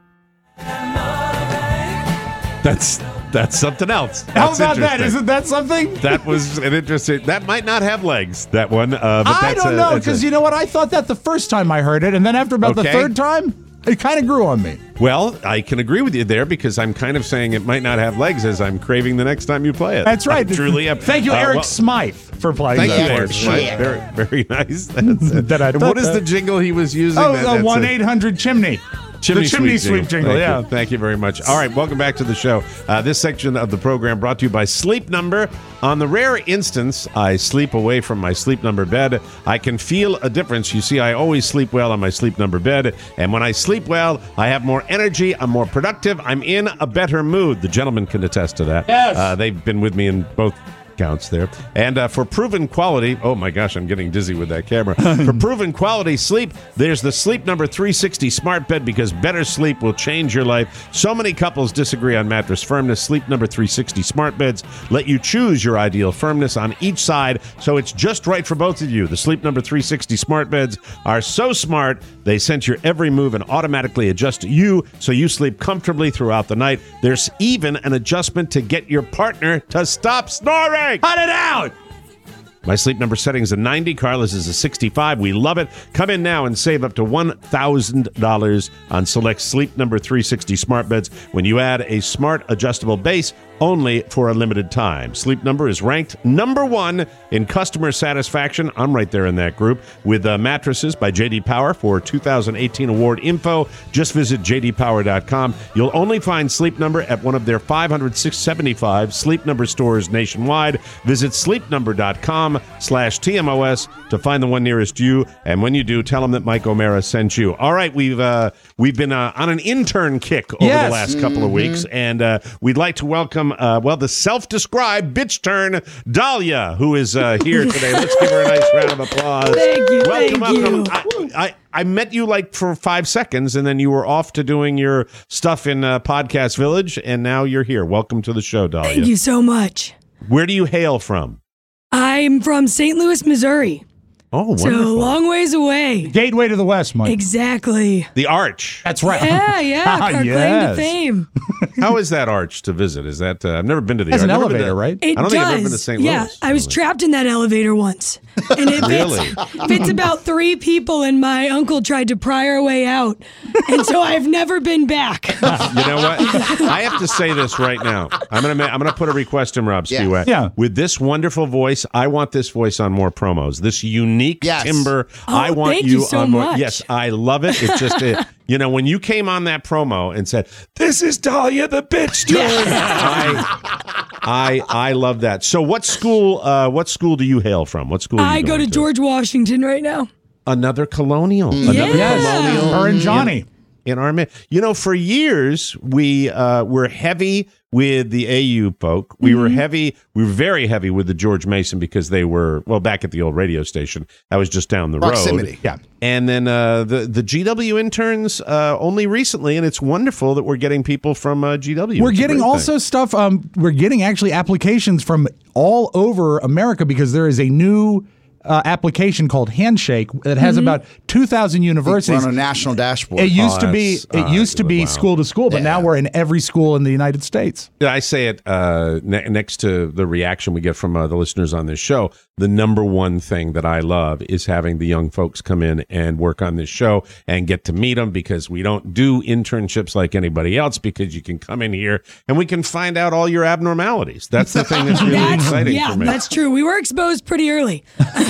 That's that's something else. How That's about that? interesting. Isn't that something? That was an interesting. That might not have legs. That one. Uh, but I that's don't a- know, that's a- because you know what? I thought that the first time I heard it, and then after about the Okay. third time, it kind of grew on me. Well, I can agree with you there because I'm kind of saying it might not have legs as I'm craving the next time you play it. That's right. I truly am. Thank you, Uh, Eric well, Smythe, for playing Thank that you, for Eric. us. Smythe. Very, very nice. That's it. That I And thought what is that- the jingle he was using? Oh, That- the that's one a- eight hundred chimney. Chimney, the chimney sweep jingle, Thank yeah. You. Thank you very much. All right, welcome back to the show. Uh, this section of the program brought to you by Sleep Number. On the rare instance I sleep away from my Sleep Number bed, I can feel a difference. You see, I always sleep well on my Sleep Number bed, and when I sleep well, I have more energy, I'm more productive, I'm in a better mood. The gentlemen can attest to that. Yes. Uh, they've been with me in both counts there. And uh, for proven quality, oh my gosh, I'm getting dizzy with that camera. For proven quality sleep, there's the Sleep Number three sixty smart bed, because better sleep will change your life. So many couples disagree on mattress firmness. Sleep Number three sixty smart beds let you choose your ideal firmness on each side, so it's just right for both of you. The Sleep Number three sixty smart beds are so smart, they sense your every move and automatically adjust to you so you sleep comfortably throughout the night. There's even an adjustment to get your partner to stop snoring. Cut it out! My Sleep Number setting is a ninety. Carla's is a sixty-five. We love it. Come in now and save up to one thousand dollars on select Sleep Number three sixty smart beds when you add a smart adjustable base, only for a limited time. Sleep Number is ranked number one in customer satisfaction. I'm right there in that group with uh, mattresses by J D Power. For two thousand eighteen award info, just visit j d power dot com. You'll only find Sleep Number at one of their five hundred seventy-five Sleep Number stores nationwide. Visit sleep number dot com slash T M O S to find the one nearest you. And when you do, tell them that Mike O'Mara sent you. All right, we've uh, we've been uh, on an intern kick over Yes. the last couple of weeks, and uh, we'd like to welcome, uh, well, the self-described bitch turn, Dahlia, who is uh, here today. Let's give her a nice round of applause. Thank you, Welcome, thank welcome. you. I, I, I met you like for five seconds, and then you were off to doing your stuff in uh, Podcast Village, and now you're here. Welcome to the show, Dahlia. Thank you so much. Where do you hail from? I'm from Saint Louis, Missouri. Oh, So wonderful. a long ways away. Gateway to the West, Mike. Exactly. The Arch. That's right. Yeah, yeah. Our claim to Yes. fame. How is that Arch to visit? Is that uh, I've never been to the Has Arch. an I've never been elevator, to- right? It I don't does. think I've ever been to Saint yeah, Louis. I was trapped in that elevator once. And it Really? fits, fits about three people, and my uncle tried to pry our way out. And so I've never been back. You know what? I have to say this right now. I'm gonna ma- I'm gonna put a request in, Rob Yeah. Spiewak. Yeah. With this wonderful voice, I want this voice on more promos. This unique Yes. timbre. Oh, I want thank you so on more. much. Yes, I love it. It's just a, you know, when you came on that promo and said, "This is Dahlia the bitch turn," I, I I love that. So, what school? Uh, what school do you hail from? What school? Are you I go going to George Washington right now. Another colonial. Another Yes. colonial. Her and Johnny. in our mi- you know for years we uh were heavy with the A U folk. We Mm-hmm. were heavy we were very heavy with the George Mason because they were well back at the old radio station. I was just down the Proximity. road. Yeah. And then uh the the G W interns uh only recently, and it's wonderful that we're getting people from uh, G W. We're It's a getting great also thing. stuff. Um, we're getting actually applications from all over America because there is a new uh, application called Handshake that has Mm-hmm. about two thousand We're universities. on a national dashboard. It used Oh, to be that's- it uh, used to be wow. school to school, but now Yeah. we're in every school in the United States. Yeah, I say it uh, ne- next to the reaction we get from uh, the listeners on this show. The number one thing that I love is having the young folks come in and work on this show and get to meet them, because we don't do internships like anybody else, because you can come in here and we can find out all your abnormalities. That's the thing that's really That's, exciting yeah, for me. that's true. We were exposed pretty early.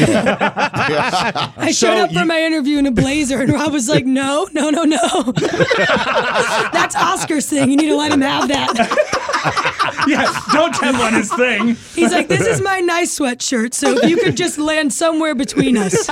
I So showed up for you- my interview in a blazer, and Rob was like, no, no, no, no. That's Oscar's thing. You need to let him have that. Yeah, don't tell on his thing. He's like, this is my nice sweatshirt, so if you could just land somewhere between us.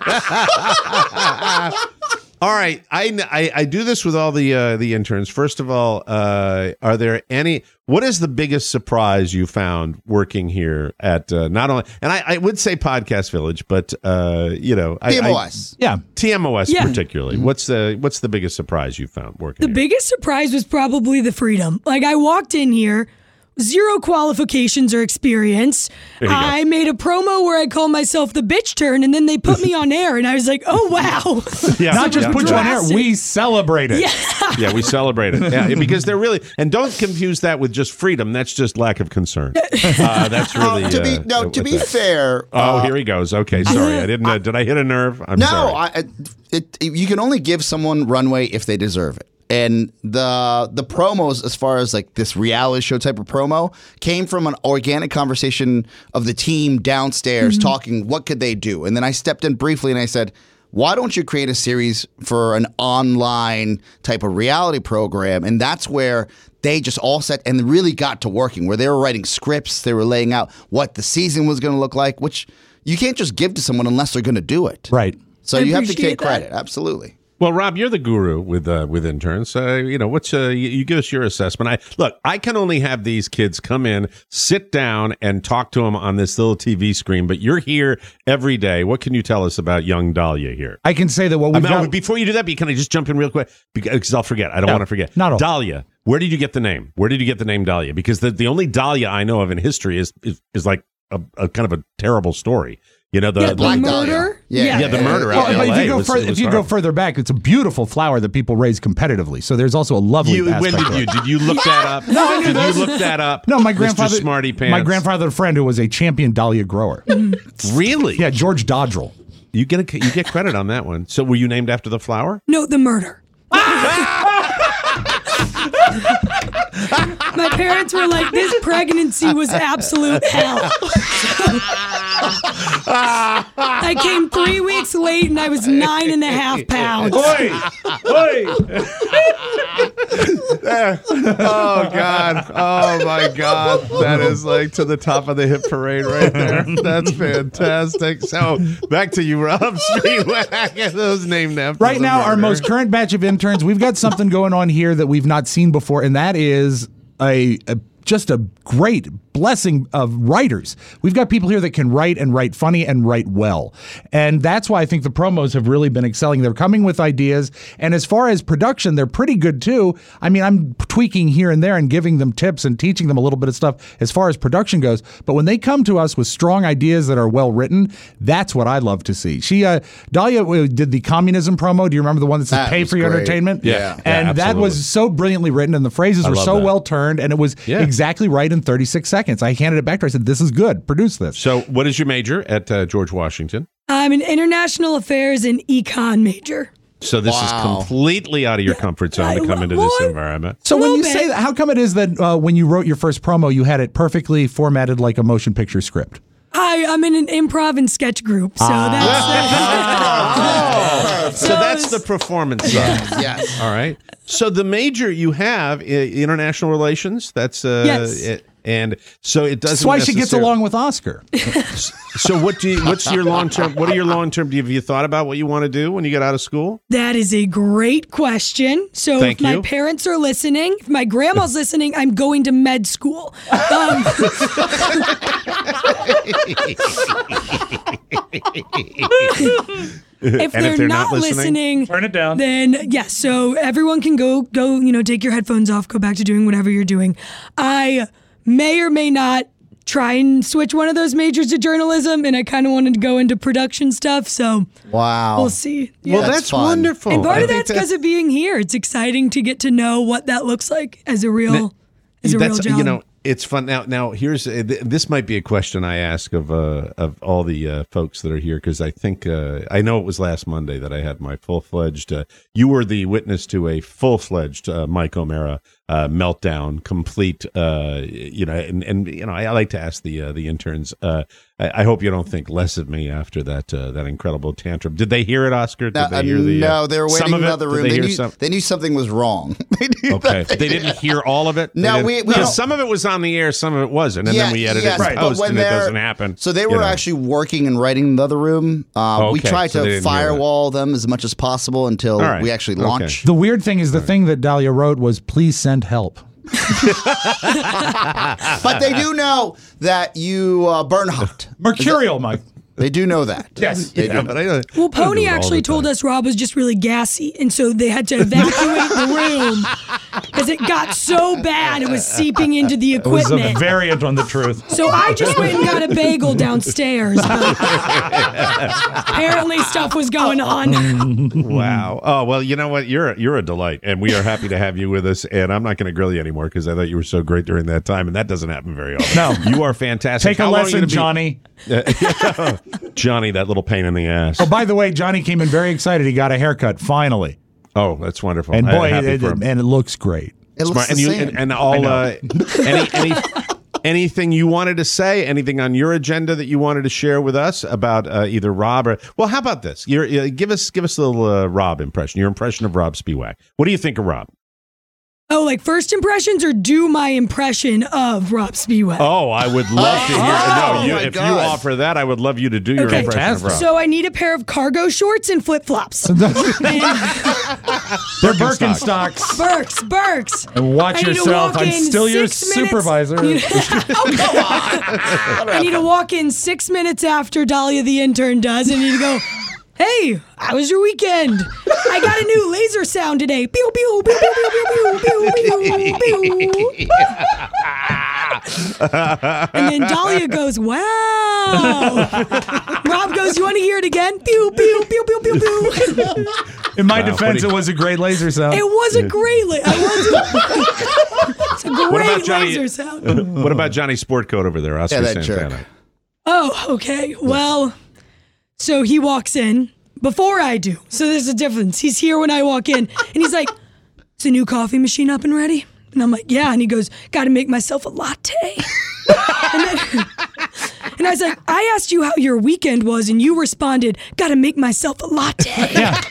All right, I, I, I do this with all the uh, the interns. First of all, uh, are there any? What is the biggest surprise you found working here at uh, not only? And I, I would say Podcast Village, but uh, you know, I- T M O S. Yeah. T M O S Yeah. particularly. What's the what's the biggest surprise you found working The here? biggest surprise was probably the freedom. Like, I walked in here, zero qualifications or experience. There you go. I made a promo where I called myself the bitch turn, and then they put me on air, and I was like, oh, wow. Yeah, Not just yeah. put you on air, Drastic. we celebrate it. Yeah. Yeah, we celebrate it. Yeah, because they're really, and don't confuse that with just freedom. That's just lack of concern. Uh, that's really Oh, to be uh, no, what to be that- fair. Oh, uh, here he goes. Okay, sorry, I didn't. Uh, did I hit a nerve? I'm no, sorry. I, I- it, it- you can only give someone runway if they deserve it. And the the promos, as far as like this reality show type of promo, came from an organic conversation of the team downstairs talking what could they do. And then I stepped in briefly and I said, why don't you create a series for an online type of reality program? And that's where they just all set and really got to working, where they were writing scripts, they were laying out what the season was going to look like, which you can't just give to someone unless they're going to do it. Right. So I you have to appreciate take that. credit. Absolutely. Well, Rob, you're the guru with uh, with interns. Uh, you know, what's uh, you, you give us your assessment. I look, I can only have these kids come in, sit down, and talk to them on this little T V screen. But you're here every day. What can you tell us about young Dahlia here? I can say that what I we've mean, got. oh, before you do that, can I just jump in real quick? Because I'll forget. I don't No, want to forget. not all. Dahlia. Where did you get the name? Where did you get the name Dahlia? Because the, the only Dahlia I know of in history is is, is like a, a kind of a terrible story. You know the, Yeah, the the Black murder. Dahlia. Yeah. yeah, the murder out Well, in but L A. if you go was- further, it if was you go horrible. further back, it's a beautiful flower that people raise competitively. So there's also a lovely You, aspect when to did it. you did you look that up? No, I knew did this. you look that up? No, my Mister grandfather, Smarty Pants. my grandfather, a friend who was a champion dahlia grower. Really? Yeah, George Dodrell. You get a, you get credit on that one. So were you named after the flower? No, the murder. My parents were like, this pregnancy was absolute hell. I came three weeks late and I was nine and a half pounds. Oi! Oi! Oh God! Oh my God! That is like to the top of the hit parade right there. That's fantastic. So back to you, Rob Spiewak. Those named after Right the now, our murder. most current batch of interns, we've got something going on here that we've not seen before, and that is a, a just a great blessing of writers. We've got people here that can write and write funny and write well. And that's why I think the promos have really been excelling. They're coming with ideas. And as far as production, they're pretty good too. I mean, I'm tweaking here and there and giving them tips and teaching them a little bit of stuff as far as production goes. But when they come to us with strong ideas that are well written, that's what I love to see. She, uh, Dahlia uh, did the communism promo. Do you remember the one that says That pay was for your great. entertainment? Yeah. And Yeah, that absolutely. was so brilliantly written, and the phrases I were love so that. well turned, and it was Yeah. exactly right in thirty-six seconds. I handed it back to her. I said, this is good. Produce this. So, what is your major at uh, George Washington? I'm an international affairs and econ major. So this Wow. is completely out of your comfort zone to come into this Well, environment. So A when you little say bit. that, how come it is that uh, when you wrote your first promo, you had it perfectly formatted like a motion picture script? I, I'm in an improv and sketch group, so that's So that's the performance side. Yes. All right. So the major you have, uh, international relations. That's uh, Yes. it, and so it doesn't. That's why she gets necessarily- along with Oscar. So what do you? What's your long term? What are your long term? Have you thought about what you want to do when you get out of school? That is a great question. So Thank if my you. parents are listening, if my grandma's listening, I'm going to med school. Um, if And they're, if they're not, not listening? listening, Turn it down. then yes. So everyone can go, go, you know, take your headphones off, go back to doing whatever you're doing. I may or may not try and switch one of those majors to journalism, and I kind of wanted to go into production stuff. So Wow. we'll see. Well, That's that's, fun. wonderful. And part I of think that's because of being here. It's exciting to get to know what that looks like as a real, as a real that's job. you know it's fun now. Now here's uh, th- this might be a question I ask of uh, of all the uh, folks that are here because I think uh, I know it was last Monday that I had my full fledged. Uh, you were the witness to a full fledged uh, Mike O'Mara uh, meltdown, complete. Uh, you know, and, and you know I, I like to ask the uh, the interns. Uh, I, I hope you don't think less of me after that uh, that incredible tantrum. Did they hear it, Oscar? Did No, they hear the? Uh, no, they were some waiting of in it? another Did room. They, They, hear knew, some? they knew something was wrong. They knew Okay, that they didn't hear all of it. They No, didn't- we- we because don't- some of it was on the air, some of it wasn't, and then we edited yes, it in but post, when and it they're- doesn't happen. So they you were know. actually working and writing in the other room. Uh, Oh, We okay. tried So they to didn't hear that. firewall them as much as possible until All right. we actually Okay. launch. The weird thing is the thing that Dahlia wrote was, please send help. But they do know that you uh, burn hot. Mercurial, Mike. They do know that. Yes. They Yeah, do. but I don't- Well, I don't do Pony it all actually the told time. us Rob was just really gassy, and so they had to evacuate the room because it got so bad it was seeping into the It was a equipment. variant on the truth. So I just went and got a bagel downstairs. But apparently, stuff was going on. Wow. Oh well, you know what? You're you're a delight, and we are happy to have you with us. And I'm not going to grill you anymore because I thought you were so great during that time, and that doesn't happen very often. No. you are fantastic. Take a How long are you lesson, gonna be- Johnny. Johnny, that little pain in the ass. Oh, by the way, Johnny came in very excited. He got a haircut finally, Oh, that's wonderful. and I'm boy, happy it, for him. and it looks great. It looks Smart. And the you same. and, and all uh, any any anything you wanted to say, anything on your agenda that you wanted to share with us about uh, either Rob or well, how about this? You're, uh, give us give us a little uh, Rob impression. Your impression of Rob Spiewak. What do you think of Rob? Oh, like first impressions or do my impression of Rob Spiewak? Oh, I would love to hear. Oh, No, you, my if you God. offer that, I would love you to do your Okay. impression of Rob. So I need a pair of cargo shorts and flip flops. They're Birkenstocks. Burks, Burks. And watch I need to yourself. walk I'm in still your six minutes- supervisor. Oh, come on. I need to walk in six minutes after Dahlia the intern does, and I need to go, hey, how was your weekend? I got a new laser sound today. Pew, pew, pew, pew, pew, pew, pew, pew, pew. And then Dahlia goes, wow, Oh. Rob goes, you want to hear it again? Pew, pew, pew, pew, pew, pew. In my Wow, defense, funny. it was a great laser sound. It was a great laser. It's a What great about Johnny? laser sound. What about Johnny Sportcoat over there? Oscar Yeah, that Santana. jerk. Oh, okay. Well, so he walks in before I do. So there's a difference. He's here when I walk in, and he's like, is the new coffee machine up and ready? And I'm like, yeah. And he goes, got to make myself a latte. and, then, and I was like, I asked you how your weekend was, and you responded, got to make myself a latte. Yeah.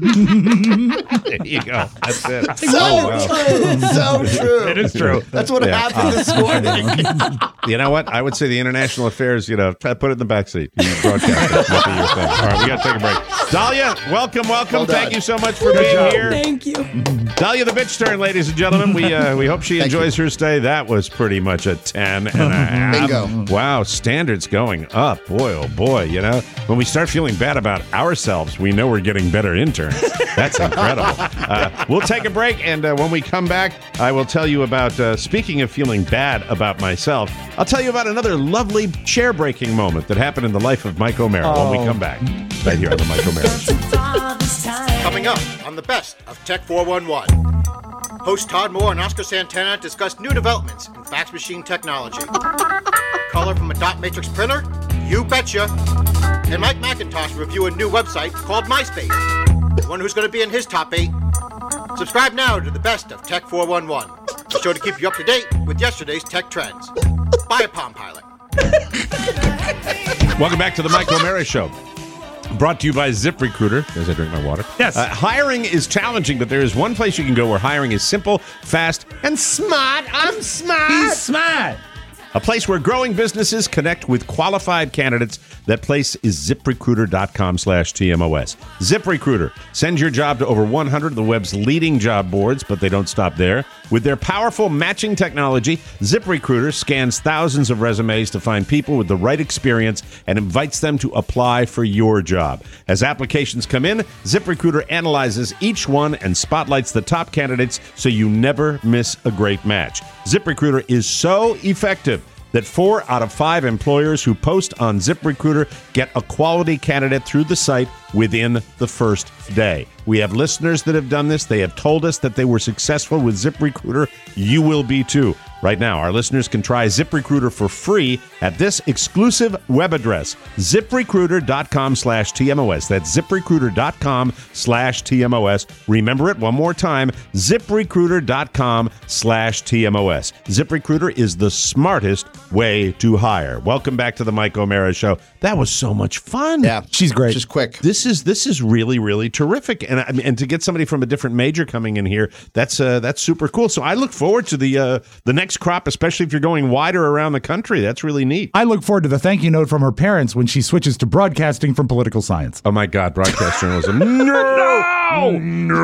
There you go. That's it. So true. So true. It is true. That's what Yeah. happened this morning. You know what? I would say the international affairs, you know, put it in the backseat. You broadcast it. Might be your thing. All right, we got to take a break. Dahlia, welcome, welcome. Well done. Thank you so much for being here. Thank you. Dahlia the bitch turn, ladies and gentlemen. We uh, we hope she Thank enjoys her stay. That was pretty much a ten and a half. Bingo. Wow, standards going up. Boy, oh boy. You know, when we start feeling bad about ourselves, we know we're getting better interns. That's incredible. Uh, we'll take a break, and uh, when we come back, I will tell you about, uh, speaking of feeling bad about myself, I'll tell you about another lovely chair-breaking moment that happened in the life of Mike O'Mara Oh. when we come back. Right here on the Mike O'Mara Show. Coming up on the best of Tech four one one. Host Todd Moore and Oscar Santana discuss new developments in fax machine technology. Color from a dot matrix printer? You betcha. And Mike McIntosh review a new website called MySpace. The one who's going to be in his top eight. Subscribe now to the best of Tech four one one. The show to keep you up to date with yesterday's tech trends. Buy a Palm Pilot. Welcome back to the Mike O'Mara Show. Brought to you by ZipRecruiter, as I drink my water. Yes. Uh, hiring is challenging, but there is one place you can go where hiring is simple, fast, and smart. I'm smart. He's smart. A place where growing businesses connect with qualified candidates. That place is ZipRecruiter.com slash TMOS. ZipRecruiter sends your job to over one hundred of the web's leading job boards, but they don't stop there. With their powerful matching technology, ZipRecruiter scans thousands of resumes to find people with the right experience and invites them to apply for your job. As applications come in, ZipRecruiter analyzes each one and spotlights the top candidates so you never miss a great match. ZipRecruiter is so effective that four out of five employers who post on ZipRecruiter get a quality candidate through the site within the first day. We have listeners that have done this. They have told us that they were successful with ZipRecruiter. You will be too. Right now, our listeners can try ZipRecruiter for free at this exclusive web address, ZipRecruiter.com slash TMOS. That's ZipRecruiter.com slash TMOS. Remember it one more time, ZipRecruiter.com slash TMOS. ZipRecruiter is the smartest way to hire. Welcome back to the Mike O'Mara Show. That was so much fun. Yeah, she's great. She's quick. This is this is really really terrific, and I mean, and to get somebody from a different major coming in here, that's uh, that's super cool. So I look forward to the uh, the next crop, especially if you're going wider around the country. That's really neat. I look forward to the thank you note from her parents when she switches to broadcasting from political science. Oh my God, broadcast journalism! No,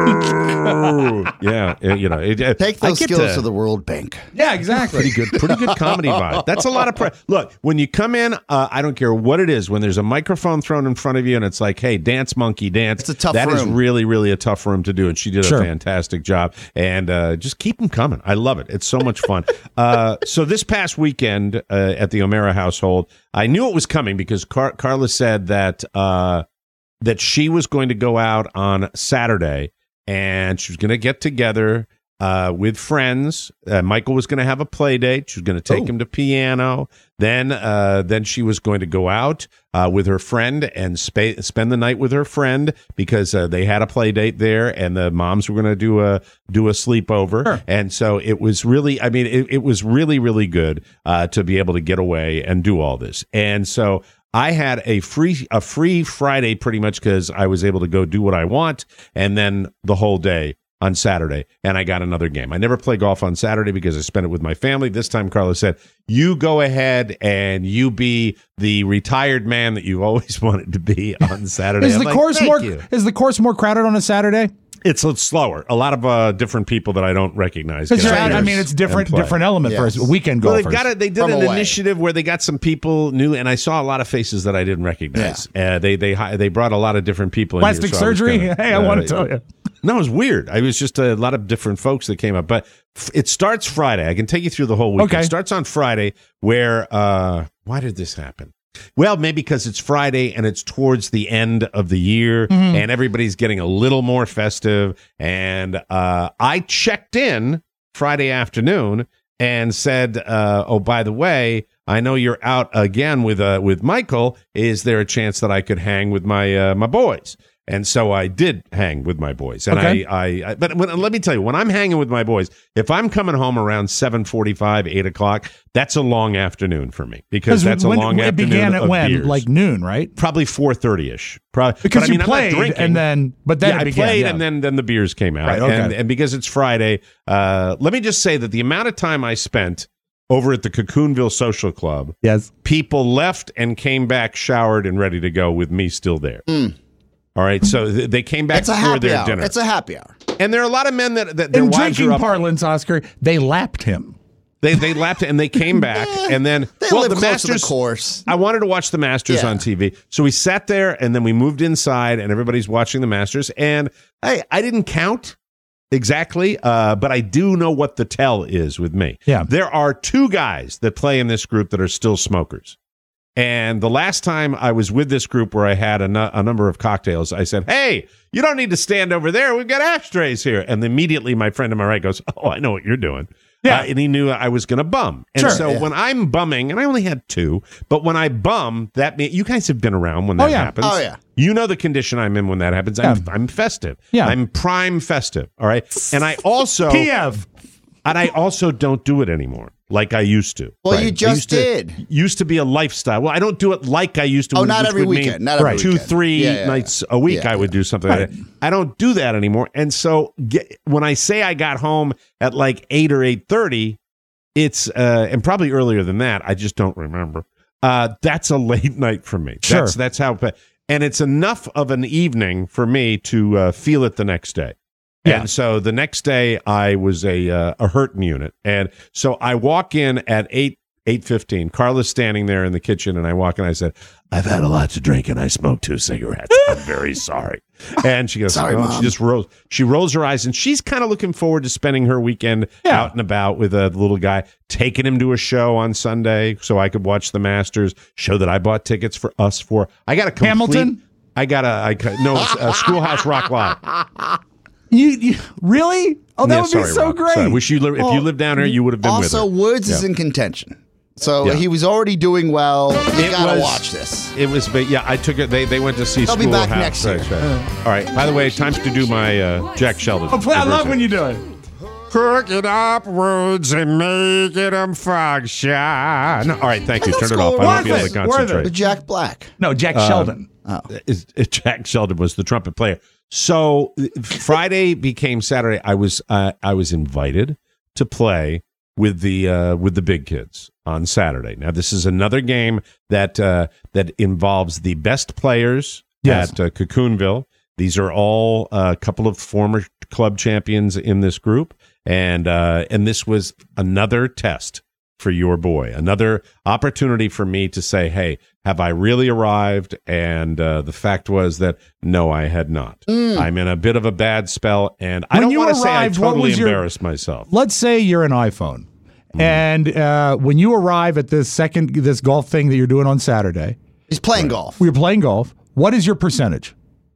no, yeah, uh, you know, it, uh, Take I those get skills to- to the World Bank. Yeah, exactly. Pretty good, pretty good comedy vibe. That's a lot of pre- look. When you come in, uh, I don't care what it is. When there's a microphone thrown in front of you, and it's like, "Hey, dance, monkey, dance." It's a tough That is room. really, really a tough room to do, and she did Sure. a fantastic job. And uh, just keep them coming. I love it. It's so much fun. uh, so this past weekend uh, at the O'Mara household, I knew it was coming because Car- Carla said that uh, that she was going to go out on Saturday and she was going to get together uh, with friends. Uh, Michael was going to have a play date. She was going to take Oh. him to piano. Then, uh, then she was going to go out uh, with her friend and spa- spend the night with her friend because uh, they had a play date there, and the moms were going to do a do a sleepover. Sure. And so it was really, I mean, it, it was really, really good uh, to be able to get away and do all this. And so I had a free a free Friday pretty much because I was able to go do what I want, and then the whole day on Saturday, and I got another game. I never play golf on Saturday because I spent it with my family. This time, Carla said, you go ahead and you be the retired man that you've always wanted to be on Saturday. Is I'm the like, course "Thank more you." is the course more crowded on a Saturday? It's a slower. A lot of uh, different people that I don't recognize. Because get I out mean, it's and different play. different element Yes. for a weekend Well, golfers. they've got it. They did From an away. initiative where they got some people new, and I saw a lot of faces that I didn't recognize. Uh, they they hi- they brought a lot of different people. Plastic in here, so I was surgery? kinda, Hey, I want to tell you. No, it was weird. I was just a lot of different folks that came up. But f- it starts Friday. I can take you through the whole week. Okay. It starts on Friday where, uh, why did this happen? Well, maybe because it's Friday and it's towards the end of the year Mm-hmm. and everybody's getting a little more festive. And uh, I checked in Friday afternoon and said, uh, oh, by the way, I know you're out again with uh, with Michael. Is there a chance that I could hang with my uh, my boys? And so I did hang with my boys. And Okay. I, I, I, but when, let me tell you, when I'm hanging with my boys, if I'm coming home around seven forty-five, eight o'clock, that's a long afternoon for me because that's a when, long it afternoon began at of when? beers. Like noon, right? Probably four thirty-ish. Probably, Because but, I you mean, I'm not played drinking. and then, but then yeah, it I began. played yeah. and then then the beers came out. Right, okay. and, and because it's Friday, uh, let me just say that the amount of time I spent over at the Cocoonville Social Club, yes, people left and came back showered and ready to go with me still there. Mm. All right, so th- they came back It's a for happy their hour. dinner. It's a happy hour. And there are a lot of men that, that their In wives drinking are up. parlance, Oscar, they lapped him. They they lapped it and they came back and then They well live the close to the Masters course. I wanted to watch the Masters Yeah. on T V, so we sat there and then we moved inside and everybody's watching the Masters and hey, I didn't count exactly, uh, but I do know what the tell is with me. Yeah. There are two guys that play in this group that are still smokers. And the last time I was with this group where I had a, nu- a number of cocktails, I said, hey, you don't need to stand over there. We've got ashtrays here. And immediately my friend on my right goes, oh, I know what you're doing. Yeah. Uh, and he knew I was going to bum. And Sure, so yeah. when I'm bumming, and I only had two, but when I bum, that means you guys have been around when that Oh, yeah. happens. Oh, yeah. You know the condition I'm in when that happens. I'm, Yeah. I'm festive. Yeah. I'm prime festive. All right. And I also, Kiev. and I also don't do it anymore like I used to. Well, you Right. just used to- did. Used to be a lifestyle. Well, I don't do it like I used to. Oh, which not every would mean weekend. Not every two, weekend. three Yeah, yeah, nights a week. yeah. I would do something like that. I don't do that anymore. And so get, when I say I got home at like eight or eight thirty, it's uh, and probably earlier than that. I just don't remember. Uh, that's a late night for me. Sure. That's that's how. And it's enough of an evening for me to uh, feel it the next day. Yeah. And so the next day I was a uh, a hurting unit, and so I walk in at eight eight fifteen. Carla's standing there in the kitchen, and I walk in. I said, "I've had a lot to drink, and I smoked two cigarettes. I'm very sorry." And she goes, Sorry, oh, Mom. She just rolls. She rolls her eyes, and she's kind of looking forward to spending her weekend Yeah. out and about with a little guy, taking him to a show on Sunday so I could watch the Masters. Show that I bought tickets for us for. I got a complete, Hamilton? I got a I ca- no it's, uh, Schoolhouse Rock Live. You, you really? Oh, that Yeah, would sorry, be so Rob. great. Sorry. Wish you li- if Well, you lived down here, you would have been Also, with her. Woods is Yeah. in contention. So Yeah. he was already doing well. You It gotta was- watch this. It was, but yeah, I took it. They they went to see. They'll be back Schoolhouse. next year. Right, right. All right. By the way, time's to do my uh, Jack Sheldon. Oh, I love when you do it. Cook it up, Woods, and make it a fog shine. All right, thank you. That's Turn it off. cool. I won't Worth be able it. to Worth it. With concentrate. Jack Black. No, Jack Um, Sheldon. Is, is Jack Sheldon was the trumpet player. So Friday became Saturday. I was uh, I was invited to play with the uh, with the big kids on Saturday. Now this is another game that uh, that involves the best players Yes. at uh, Cocoonville. These are all a couple of former club champions in this group, and uh, and this was another test for your boy, another opportunity for me to say, hey, have I really arrived? And uh, the fact was that no, I had not. I'm in a bit of a bad spell, and I When don't you want to say I arrived, what totally was your- embarrassed myself. Let's say you're an iPhone, and uh, when you arrive at this second this golf thing that you're doing on Saturday, He's playing golf. you're playing golf. What is your percentage?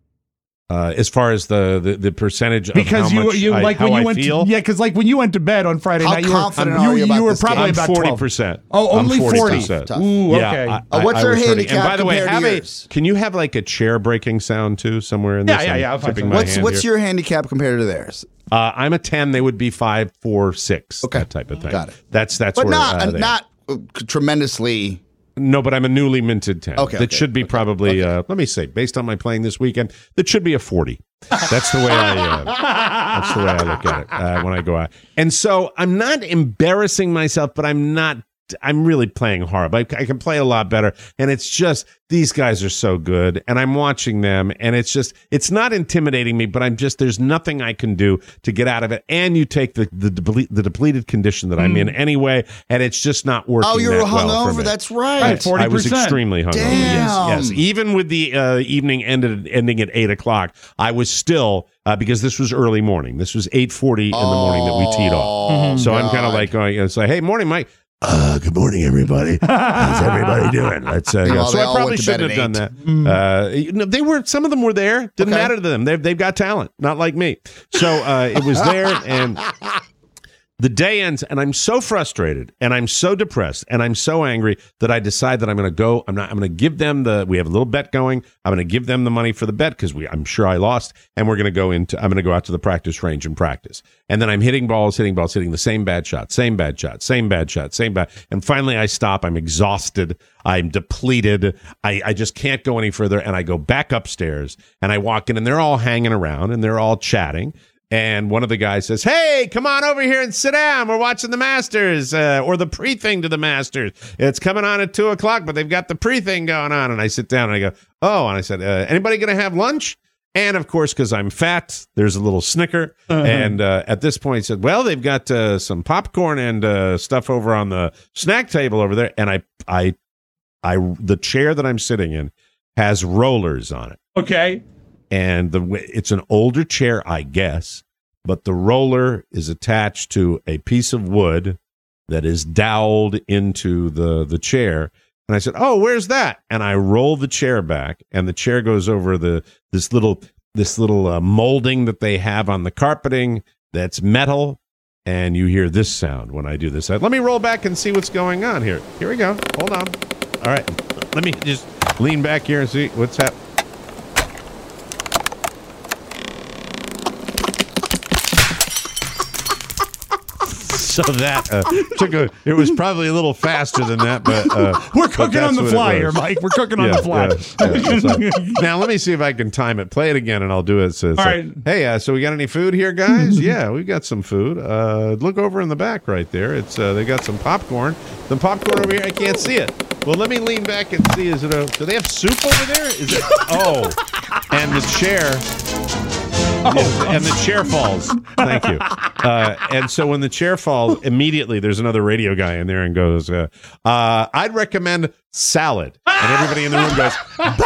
Uh, as far as the the, the percentage of Because how you much you I, like how when you I went feel, to, yeah, because like when you went to bed on Friday How night, you confident were, are you about you were this probably game? about forty twelve. percent. Oh, only I'm forty. percent. Tough. Ooh, Yeah, okay. I- Uh, what's I their was hurting. handicap And by the way, compared to have a, yours? can you have like a chair breaking sound too somewhere in Yeah, this? yeah, I'm yeah, I'll find tipping some. my What's hand what's here. your handicap compared to theirs? Uh, I'm a ten. They would be five, four, six. Okay. That type of thing. Got it. That's that's But where not uh, they- not uh, tremendously. No, but I'm a newly minted ten. Okay, that okay, should be okay, probably. Uh, let me say, based on my playing this weekend, that should be a forty. That's the way I. Uh, that's the way I look at it uh, when I go out. And so I'm not embarrassing myself, but I'm not. I'm really playing horrible. I, I can play a lot better, and it's just these guys are so good, and I'm watching them, and it's just it's not intimidating me, but I'm just there's nothing I can do to get out of it. And you take the the, deple- the depleted condition that I'm in anyway, and it's just not working. Oh, you're that well for hungover. me. That's right. Right, forty I was percent. extremely hungover. Damn. Yes, yes. Even with the uh, evening ended ending at eight o'clock, I was still uh, because this was early morning. This was eight forty in the morning that we teed off. Oh, So I'm kind God. of like going, it's like, hey, morning, Mike. Uh, good morning, everybody. How's everybody doing? Let's. Uh, Well, so they I all probably went to shouldn't bed have at done that. Uh, you know, they were. Some of them were there. Didn't Okay. matter to them. They've they've got talent. Not like me. So uh, it was there, and the day ends, and I'm so frustrated, and I'm so depressed, and I'm so angry that I decide that I'm going to go. I'm not. I'm going to give them the. We have a little bet going. I'm going to give them the money for the bet because we. I'm sure I lost, and we're going to go into. I'm going to go out to the practice range and practice, and then I'm hitting balls, hitting balls, hitting the same bad shot, same bad shot, same bad shot, same bad. And finally, I stop. I'm exhausted. I'm depleted. I, I just can't go any further, and I go back upstairs, and I walk in, and they're all hanging around, and they're all chatting. And one of the guys says, hey, come on over here and sit down. We're watching the Masters uh, or the pre-thing to the Masters. It's coming on at two o'clock, but they've got the pre-thing going on. And I sit down and I go, oh, and I said, uh, anybody going to have lunch? And, of course, because I'm fat, there's a little snicker. Uh-huh. And uh, at this point, he said, well, they've got uh, some popcorn and uh, stuff over on the snack table over there. And I, I, I, the chair that I'm sitting in has rollers on it. Okay. And the it's an older chair, I guess, but the roller is attached to a piece of wood that is doweled into the, the chair. And I said, oh, where's that? And I roll the chair back, and the chair goes over the this little this little uh, molding that they have on the carpeting that's metal. And you hear this sound when I do this. Let me roll back and see what's going on here. Here we go. Hold on. All right. Let me just lean back here and see what's happening. So that uh, took a. It was probably a little faster than that, but uh, we're but cooking on the fly here, Mike. We're cooking on yeah, the fly. Yeah, yeah. So, now let me see if I can time it. Play it again, and I'll do it. So, All so, right. Hey, uh, so we got any food here, guys? Yeah, we got some food. Uh, look over in the back right there. It's uh, they got some popcorn. Some popcorn over here. I can't see it. Well, let me lean back and see. Is it a? Do they have soup over there? Is it? Oh, and the chair. Oh. And the chair falls. Thank you. Uh, and so when the chair falls, immediately there's another radio guy in there and goes, uh, uh, I'd recommend salad. And everybody in the room goes,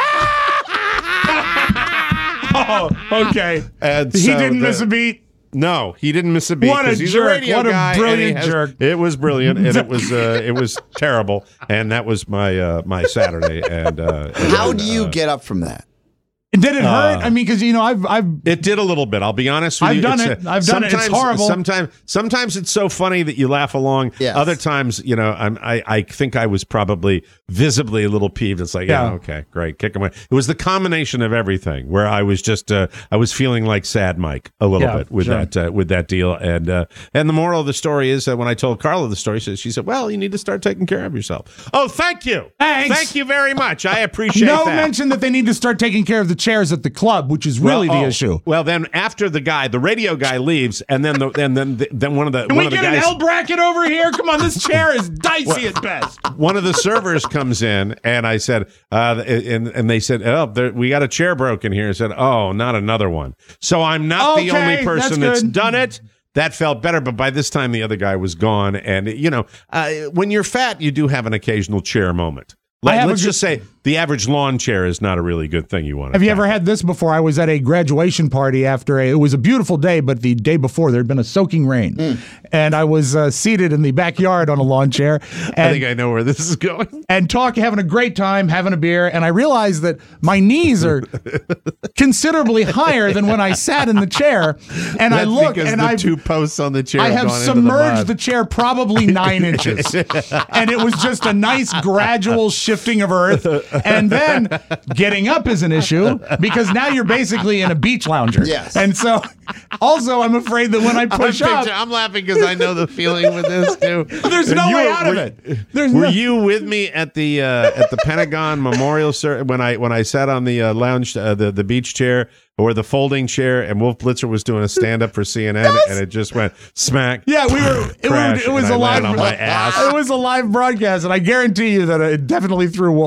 oh, okay. And he so didn't the, miss a beat. No, he didn't miss a beat. What a he's jerk! A radio what a guy, brilliant has, jerk! It was brilliant, and it was uh, it was terrible, and that was my uh, my Saturday. And uh, how and, do you uh, get up from that? Did it hurt? Uh, I mean, because you know, I've, I've, it did a little bit. I'll be honest with I've you. done It's, it. uh, I've done it. It's horrible. Sometimes, sometimes it's so funny that you laugh along. Yes. Other times, you know, I'm, I, I think I was probably visibly a little peeved. It's like, yeah, Yeah. okay, great, kick him away. It was the combination of everything where I was just, uh, I was feeling like Sad Mike a little Yeah, bit with sure. that, uh, with that deal. And, uh, and the moral of the story is that when I told Carla the story, she said, "Well, you need to start taking care of yourself." Oh, thank you, Thanks. thank you very much. I appreciate no that. mention that they need to start taking care of the chairs at the club, which is really Well, the oh, issue. Well, then after the guy, the radio guy leaves, and then the, and then the, then one of the Can one we of the get guys, an L bracket over here? Come on, this chair is dicey at best. one of the servers comes in, and I said, uh, and and they said, "Oh, there, we got a chair broken here." I said, "Oh, not another one." So I'm not the Okay, only person that's that's good. done it. That felt better, but by this time the other guy was gone, and you know, uh, when you're fat, you do have an occasional chair moment. I Let, have a let's good- just say the average lawn chair is not a really good thing you want. Have you ever had this before? I was at a graduation party after a, it was a beautiful day, but the day before there had been a soaking rain. Mm. And I was uh, seated in the backyard on a lawn chair. And, I think I know where this is going. and talk, having a great time, having a beer. And I realized that my knees are considerably higher than when I sat in the chair. And I That's look because and the I two posts on the chair I have gone into the submerged mud. the, chair probably nine inches. And it was just a nice gradual shifting of earth. And then getting up is an issue because now you're basically in a beach lounger. Yes. And so also I'm afraid that when I push I'm, up, picture- I'm laughing because I know the feeling with this too. There's And no you way were- out of were- it. There's were no- you with me at the uh, at the Pentagon Memorial Ser- when I when I sat on the uh, lounge uh, the the beach chair or the folding chair and Wolf Blitzer was doing a stand up for C N N Yes. and it just went smack. Yeah, we were. It, Crash, was, it was and I a live. landed on my ass. It was a live broadcast, and I guarantee you that it definitely threw Wolf.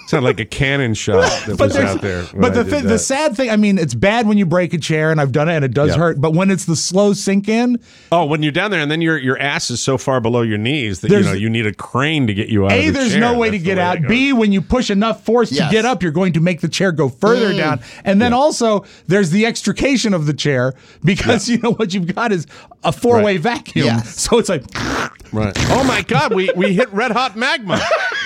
Sounded like a cannon shot that was out there. But the th- the sad thing, I mean, it's bad when you break a chair, and I've done it, and it does Yeah. hurt. But when it's the slow sink in, oh, when you're down there, and then your your ass is so far below your knees that you There's- know you need a crane to get you out. A, of the there's chair. no way That's to the get way out. it goes. B, when you push enough force Yes. to get up, you're going to make the chair go further Mm. down. And then also, there's the extrication of the chair because you know what you've got is a four-way Right. vacuum. Yes. So it's like, Right. Oh my God, we we hit red hot magma.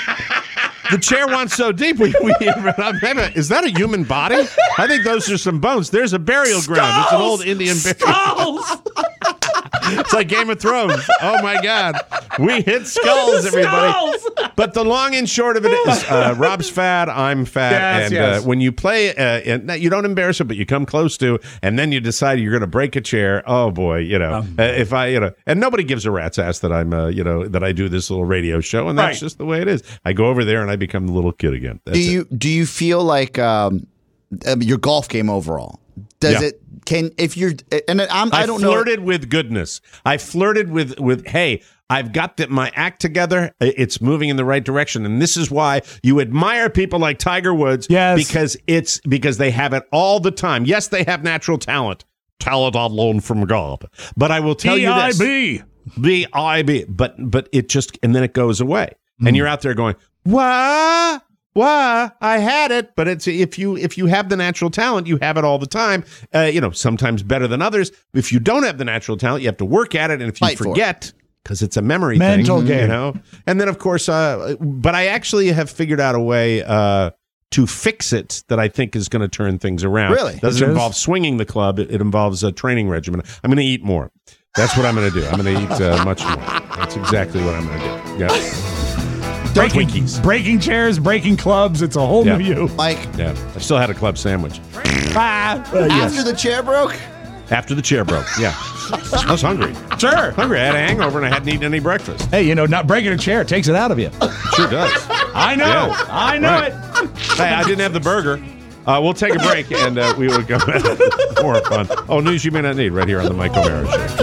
The chair went so deep, we, we hit red hot magma. Is that a human body? I think those are some bones. There's a burial ground. It's an old Indian burial. skulls! It's like Game of Thrones. Oh my God, we hit skulls, everybody. Skulls! But the long and short of it is, uh, Rob's fat, I'm fat, Yes, and yes. Uh, when you play, uh, and you don't embarrass it, but you come close to, and then you decide you're going to break a chair. Oh boy, you know, Um, uh, if I, you know, and nobody gives a rat's ass that I'm, uh, you know, that I do this little radio show, and that's Right. just the way it is. I go over there and I become the little kid again. That's Do it. you do you feel like um, um, your golf game overall? Does Yeah. it can if you're and I'm, I I don't know. flirted with goodness. I flirted with with hey, I've got the, my act together. It's moving in the right direction, and this is why you admire people like Tiger Woods. Yes. because it's because they have it all the time. Yes, they have natural talent, talent on loan from God. But I will tell you this: B I B. B I B. But but it just and then it goes away, Hmm. and you're out there going, why? Why I had it, but it's if you if you have the natural talent, you have it all the time. Uh, you know, sometimes better than others. If you don't have the natural talent, you have to work at it, and if you Fight for it. forget, because it's a memory Mental thing, game. you know. And then of course, uh, but I actually have figured out a way uh, to fix it that I think is going to turn things around. Really? It doesn't Which is? involve swinging the club. It, it involves a training regimen. I'm going to eat more. That's what I'm going to do. I'm going to eat uh, much more. That's exactly what I'm going to do. Yeah. Breaking, Twinkies. breaking chairs, breaking clubs. It's a whole Yeah. new you. Mike, Yeah. I still had a club sandwich. Ah, uh, yes. after the chair broke, After the chair broke, yeah. I was hungry. Sure. Hungry. I had a hangover and I hadn't eaten any breakfast. Hey, you know, not breaking a chair takes it out of you. Sure does. I know. Yeah. I know Right. it. Hey, I didn't have the burger. Uh, we'll take a break and uh, we will go back. More fun. Oh, news you may not need right here on the Mike O'Mara Show.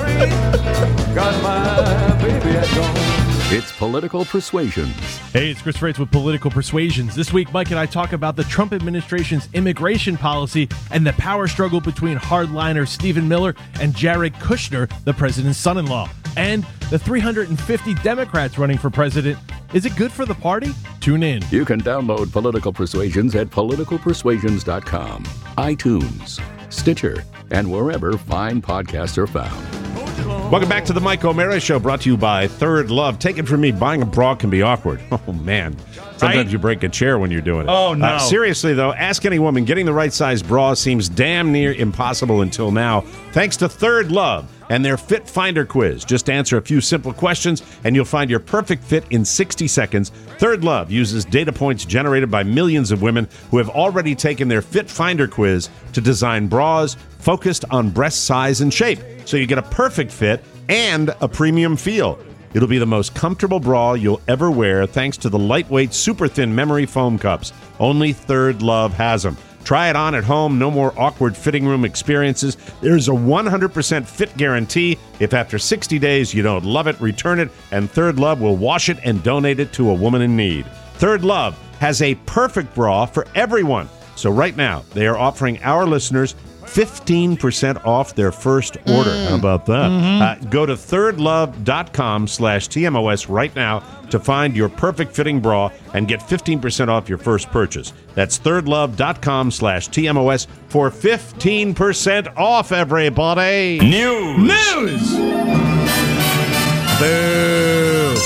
Got my baby at home. It's Political Persuasions. Hey, it's Chris Freites with Political Persuasions. This week, Mike and I talk about the Trump administration's immigration policy and the power struggle between hardliner Stephen Miller and Jared Kushner, the president's son-in-law. And the three hundred fifty Democrats running for president. Is it good for the party? Tune in. You can download Political Persuasions at political persuasions dot com, iTunes, Stitcher, and wherever fine podcasts are found. Welcome back to the Mike O'Mara Show, brought to you by Third Love. Take it from me, buying a bra can be awkward. Oh, man. Sometimes Right? you break a chair when you're doing it. Oh, no. Uh, seriously, though, ask any woman. Getting the right size bra seems damn near impossible until now, thanks to Third Love and their Fit Finder quiz. Just answer a few simple questions, and you'll find your perfect fit in sixty seconds. Third Love uses data points generated by millions of women who have already taken their Fit Finder quiz to design bras focused on breast size and shape, so you get a perfect fit and a premium feel. It'll be the most comfortable bra you'll ever wear thanks to the lightweight, super thin memory foam cups. Only Third Love has them. Try it on at home. No more awkward fitting room experiences. There's a one hundred percent fit guarantee. If after sixty days you don't love it, return it, and Third Love will wash it and donate it to a woman in need. Third Love has a perfect bra for everyone. So right now, they are offering our listeners fifteen percent off their first order. Mm. How about that? Mm-hmm. Uh, go to thirdlove.com slash TMOS right now to find your perfect fitting bra and get fifteen percent off your first purchase. That's thirdlove.com slash TMOS for fifteen percent off, everybody. News. News. Boo.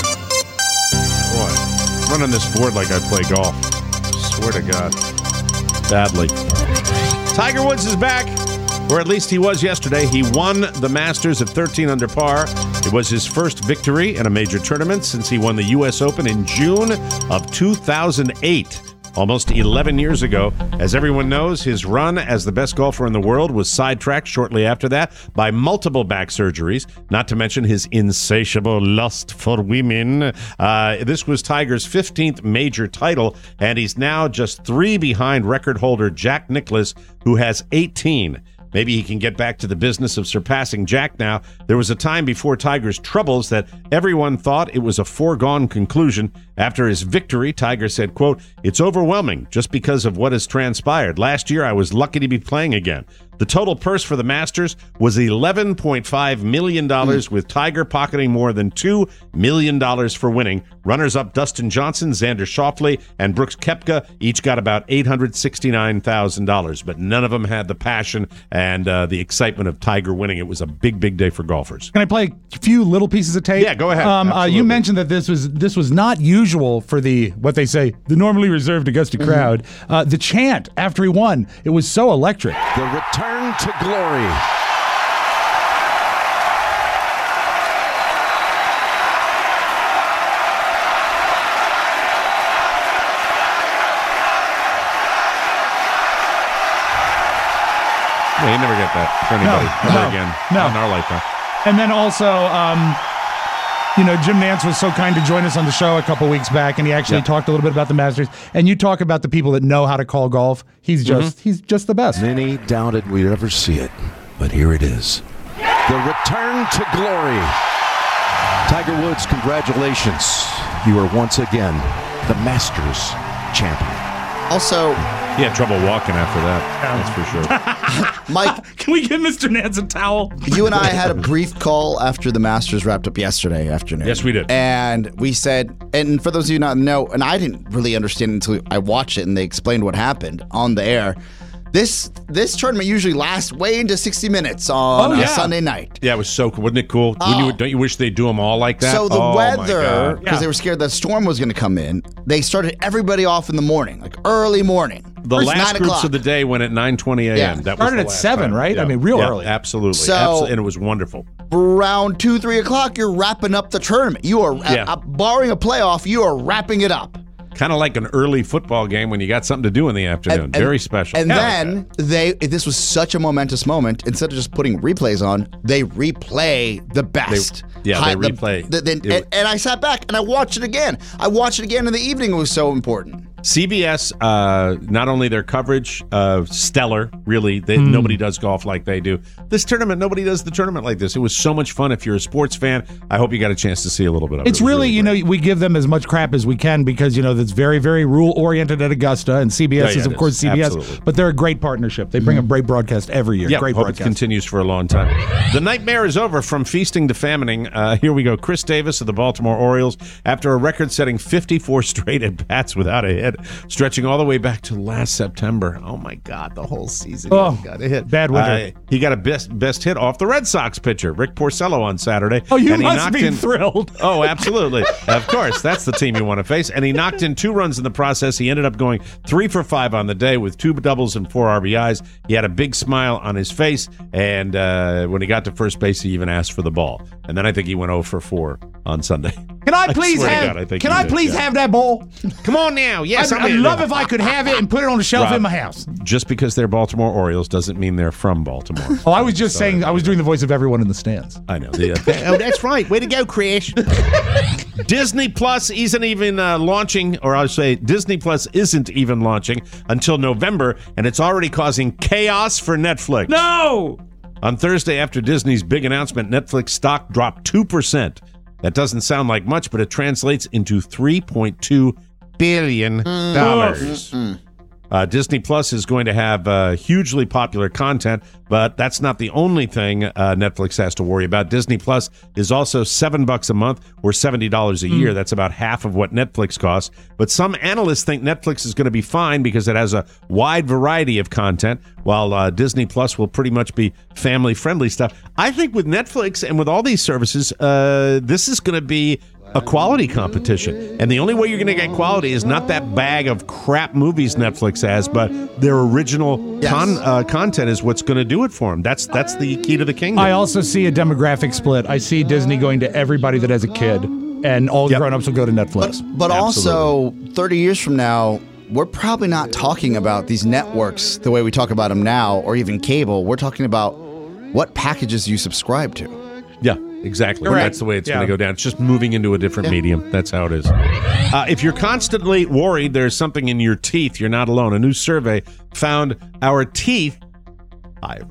Boy, running this board like I play golf. Swear to God. Badly. Tiger Woods is back, or at least he was yesterday. He won the Masters at thirteen under par. It was his first victory in a major tournament since he won the U S Open in June of two thousand eight, almost eleven years ago. As everyone knows, his run as the best golfer in the world was sidetracked shortly after that by multiple back surgeries, not to mention his insatiable lust for women. Uh, this was Tiger's fifteenth major title, and he's now just three behind record holder Jack Nicklaus, who has eighteen. Maybe he can get back to the business of surpassing Jack now. There was a time before Tiger's troubles that everyone thought it was a foregone conclusion. After his victory, Tiger said, quote, "It's overwhelming just because of what has transpired. Last year, I was lucky to be playing again." The total purse for the Masters was eleven point five million dollars, mm. with Tiger pocketing more than two million dollars for winning. Runners-up Dustin Johnson, Xander Schauffele, and Brooks Koepka each got about eight hundred sixty-nine thousand dollars, but none of them had the passion and uh, the excitement of Tiger winning. It was a big, big day for golfers. Can I play a few little pieces of tape? Yeah, go ahead. Um, uh, you mentioned that this was this was not usual for the, what they say, the normally reserved Augusta mm-hmm. crowd. Uh, the chant after he won, it was so electric. The return to glory. Yeah, you never get that for anybody no, ever no, again no. in our lifetime. And then also, um, you know, Jim Nantz was so kind to join us on the show a couple weeks back, and he actually yeah. talked a little bit about the Masters. And you talk about the people that know how to call golf. He's just mm-hmm. he's just the best. Many doubted we'd ever see it, but here it is. The return to glory. Tiger Woods, congratulations. You are once again the Masters champion. Also, he had trouble walking after that. That's for sure. Mike, can we give Mister Nance a towel? You and I had a brief call after the Masters wrapped up yesterday afternoon. Yes, we did. And we said, and for those of you not know, and I didn't really understand until I watched it and they explained what happened on the air. This this tournament usually lasts way into sixty minutes on oh, yeah. a Sunday night. Yeah, it was so cool. Wasn't it cool? Oh. Wouldn't you, don't you wish they'd do them all like that? So the oh, weather, because yeah. they were scared the storm was going to come in, they started everybody off in the morning, like early morning. The First last groups o'clock. of the day went at nine twenty a.m. Yeah. That started was at seven, time. right? Yeah. I mean, real yeah, early. Absolutely. So, absolutely. And it was wonderful. Around two, three o'clock, you're wrapping up the tournament. You are, yeah. uh, barring a playoff, you are wrapping it up. Kind of like an early football game when you got something to do in the afternoon. And, Very and, special. And yeah, then like they, this was such a momentous moment. Instead of just putting replays on, they replay the best. They, yeah, High, they replay. The, the, the, and, and I sat back and I watched it again. I watched it again in the evening. It was so important. C B S, uh, not only their coverage, uh, stellar, really. They, mm. Nobody does golf like they do. This tournament, nobody does the tournament like this. It was so much fun. If you're a sports fan, I hope you got a chance to see a little bit of it. It's it really, really you know, we give them as much crap as we can because, you know, that's very, very rule-oriented at Augusta, and C B S yeah, yeah, is, of course, is. C B S. Absolutely. But they're a great partnership. They bring mm. a great broadcast every year. Yeah, great hope broadcast. it continues for a long time. The nightmare is over. From feasting to famining. Uh, here we go. Chris Davis of the Baltimore Orioles, after a record-setting fifty-four straight at-bats without a hit, stretching all the way back to last September. Oh, my God, the whole season. Oh, he got a hit. Bad winter. Uh, he got a best best hit off the Red Sox pitcher, Rick Porcello, on Saturday. Oh, you and must he knocked be in, thrilled. Oh, absolutely. Of course, that's the team you want to face. And he knocked in two runs in the process. He ended up going three for five on the day with two doubles and four R B Is. He had a big smile on his face, and uh, when he got to first base, he even asked for the ball. And then I think he went oh for four on Sunday. Can I please I have? God, I think can I did, please yeah. have that ball? Come on now. Yes, I'd, I'd love if I could have it and put it on the shelf Rob, in my house. Just because they're Baltimore Orioles doesn't mean they're from Baltimore. Oh, I was just so, saying. I was doing the voice of everyone in the stands. I know. The, uh, oh, that's right. Way to go, Chris. Disney Plus isn't even uh, launching, or I would say Disney Plus isn't even launching until November, and it's already causing chaos for Netflix. No! On Thursday, after Disney's big announcement, Netflix stock dropped two percent. That doesn't sound like much, but it translates into three point two billion dollars. Mm. Uh, Disney Plus is going to have uh, hugely popular content, but that's not the only thing uh, Netflix has to worry about. Disney Plus is also seven bucks a month, or seventy dollars a mm. year. That's about half of what Netflix costs. But some analysts think Netflix is going to be fine because it has a wide variety of content, while uh, Disney Plus will pretty much be family-friendly stuff. I think with Netflix and with all these services, uh, this is going to be a quality competition. And the only way you're going to get quality is not that bag of crap movies Netflix has, but their original yes. con, uh, content is what's going to do it for them. That's that's the key to the kingdom. I also see a demographic split. I see Disney going to everybody that has a kid, and all Yep. grown-ups will go to Netflix. But, but also, thirty years from now, we're probably not talking about these networks the way we talk about them now, or even cable. We're talking about what packages you subscribe to. Yeah, exactly. Correct. That's the way it's Yeah. going to go down. It's just moving into a different Yeah. medium. That's how it is. Uh, if you're constantly worried there's something in your teeth, you're not alone. A new survey found our teeth. Hi, everybody.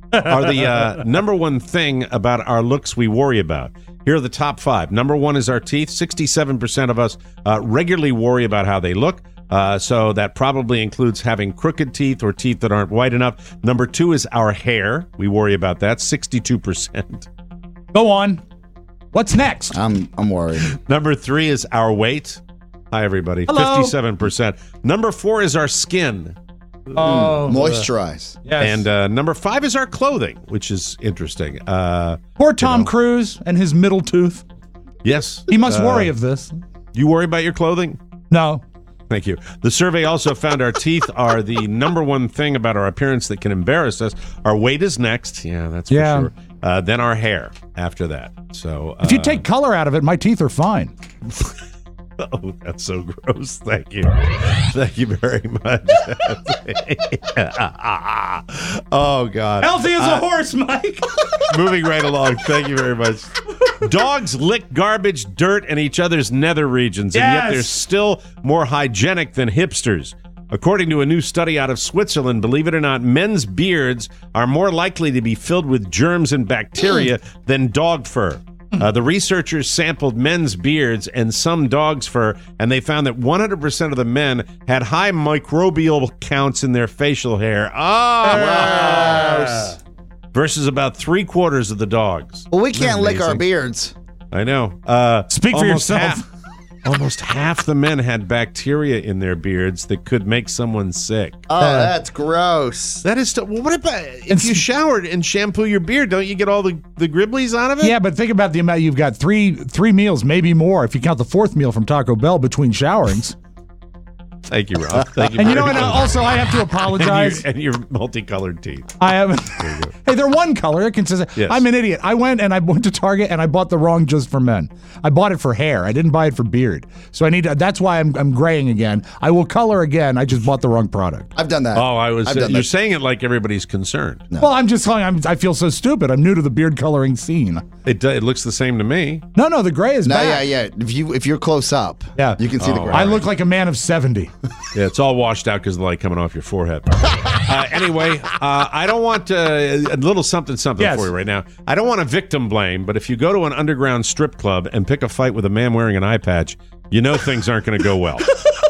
are the uh, number one thing about our looks we worry about. Here are the top five. Number one is our teeth. sixty-seven percent of us uh, regularly worry about how they look. Uh, so that probably includes having crooked teeth or teeth that aren't white enough. Number two is our hair. We worry about that. sixty-two percent. Go on. What's next? I'm I'm worried. Number three is our weight. Hi, everybody. Hello. fifty-seven percent. Number four is our skin. Oh, Mm, moisturize. Yes. And uh, number five is our clothing, which is interesting. Uh, Poor Tom you know. Cruise and his middle tooth. Yes. He must Uh, worry of this. You worry about your clothing? No. Thank you. The survey also found our teeth are the number one thing about our appearance that can embarrass us. Our weight is next. Yeah, that's Yeah. for sure. Uh, then our hair after that. So uh, If you take color out of it, my teeth are fine. Oh, that's so gross. Thank you. Thank you very much. Oh, God. Healthy as a Uh, horse, Mike. Moving right along. Thank you very much. Dogs lick garbage, dirt, and each other's nether regions, and yet Yes. they're still more hygienic than hipsters. According to a new study out of Switzerland, believe it or not, men's beards are more likely to be filled with germs and bacteria than dog fur. Uh, the researchers sampled men's beards and some dog's fur, and they found that one hundred percent of the men had high microbial counts in their facial hair. Oh, gross. Versus about three quarters of the dogs. Well, we can't lick our Amazing. beards. I know. Uh, Speak for almost yourself. half- almost half the men had bacteria in their beards that could make someone sick. Oh, that's gross. That is still. Well, what about if you showered and shampoo your beard? Don't you get all the, the gribblies out of it? Yeah, but think about the amount you've got three three meals, maybe more, if you count the fourth meal from Taco Bell between showerings. Thank you, Rob. Thank you. And you know very what? much. Also, I have to apologize. And your, and your multicolored teeth. I have. Hey, they're one color. It consistent. Yes. I'm an idiot. I went and I went to Target and I bought the wrong just for men. I bought it for hair. I didn't buy it for beard. So I need. To, that's why I'm I'm graying again. I will color again. I just bought the wrong product. I've done that. Oh, I was. I've Uh, done you're that. saying it like everybody's concerned. Well, I'm just telling. I'm, I feel so stupid. I'm new to the beard coloring scene. It do- it looks the same to me. No, no, the gray is No, back. yeah, yeah. If you if you're close up, Yeah. you can see the Oh, gray. I look like a man of seventy. Yeah, it's all washed out because of the light coming off your forehead. uh, anyway, uh, I don't want uh, a little something something Yes. for you right now. I don't want to victim blame, but if you go to an underground strip club and pick a fight with a man wearing an eye patch, you know things aren't going to go well.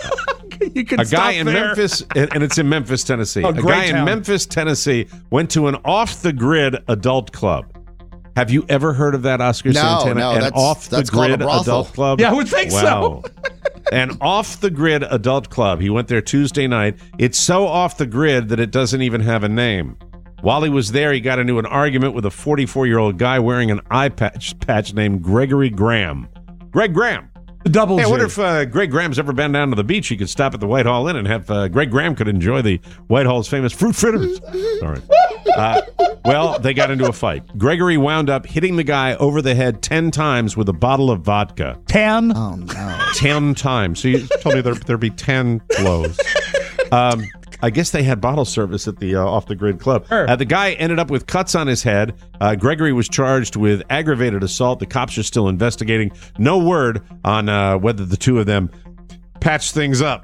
You can A guy stop in there. Memphis, and and it's in Memphis, Tennessee. Oh, a great guy in town. Memphis, Tennessee, went to an off-the-grid adult club. Have you ever heard of that, Oscar No, Santana? no, An that's- that's called a off-the-grid brothel. adult club? Yeah, I would think so. Wow. An off-the-grid adult club. He went there Tuesday night. It's so off the grid that it doesn't even have a name. While he was there, he got into an argument with a forty-four-year-old guy wearing an eye patch, patch named Gregory Graham. Greg Graham. The double Hey, I G. wonder if uh, Greg Graham's ever been down to the beach. He could stop at the Whitehall Inn and have uh, Greg Graham could enjoy the Whitehall's famous fruit fritters. All right. Uh, well, they got into a fight. Gregory wound up hitting the guy over the head ten times with a bottle of vodka. Tan. Oh no. Ten times. So you told me there, there'd be ten blows. Um, I guess they had bottle service at the uh, off-the-grid club. Sure. Uh, the guy ended up with cuts on his head. Uh, Gregory was charged with aggravated assault. The cops are still investigating. No word on uh, whether the two of them patched things up.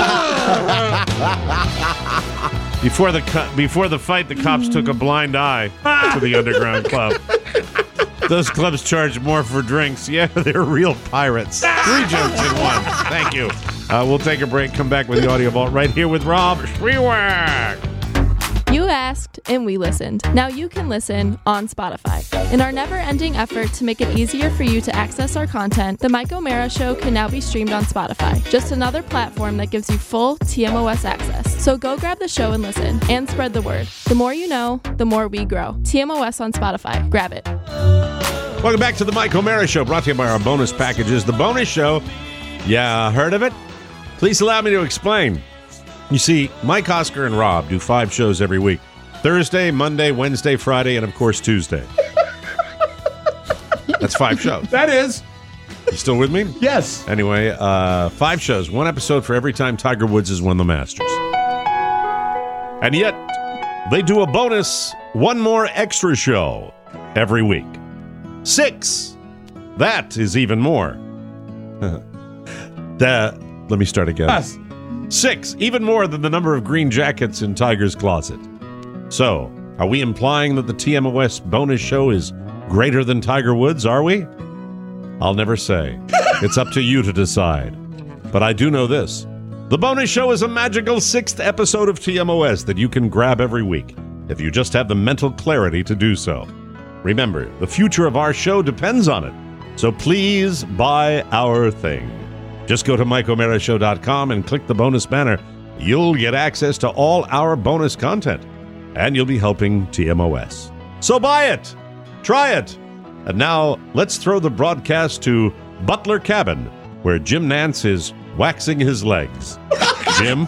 Before the cu- before the fight, the cops took a blind eye to the underground club. Those clubs charge more for drinks. Yeah, they're real pirates. Three jokes in one. Thank you. Uh, we'll take a break. Come back with the audio vault right here with Rob Schwiewak. You asked, and we listened. Now you can listen on Spotify. In our never-ending effort to make it easier for you to access our content, The Mike O'Mara Show can now be streamed on Spotify, just another platform that gives you full T M O S access. So go grab the show and listen, and spread the word. The more you know, the more we grow. T M O S on Spotify. Grab it. Welcome back to the Mike O'Mara Show, brought to you by our bonus packages. The bonus show, yeah, heard of it? Please allow me to explain. You see, Mike, Oscar, and Rob do five shows every week. Thursday, Monday, Wednesday, Friday, and of course Tuesday. That's five shows. That is. You still with me? Yes. Anyway, uh, five shows, one episode for every time Tiger Woods has won the Masters. And yet, they do a bonus, one more extra show every week. Six. That is even more. that, let me start again. Yes. Six, even more than the number of green jackets in Tiger's closet. So, Are we implying that the T M O S bonus show is greater than Tiger Woods, are we? I'll never say. It's up to you to decide. But I do know this. The bonus show is a magical sixth episode of T M O S that you can grab every week, if you just have the mental clarity to do so. Remember, the future of our show depends on it. So please buy our thing. Just go to mike o'mara show dot com and click the bonus banner. You'll get access to all our bonus content, and you'll be helping T M O S. So buy it! Try it! And now, let's throw the broadcast to Butler Cabin, where Jim Nance is waxing his legs. Jim?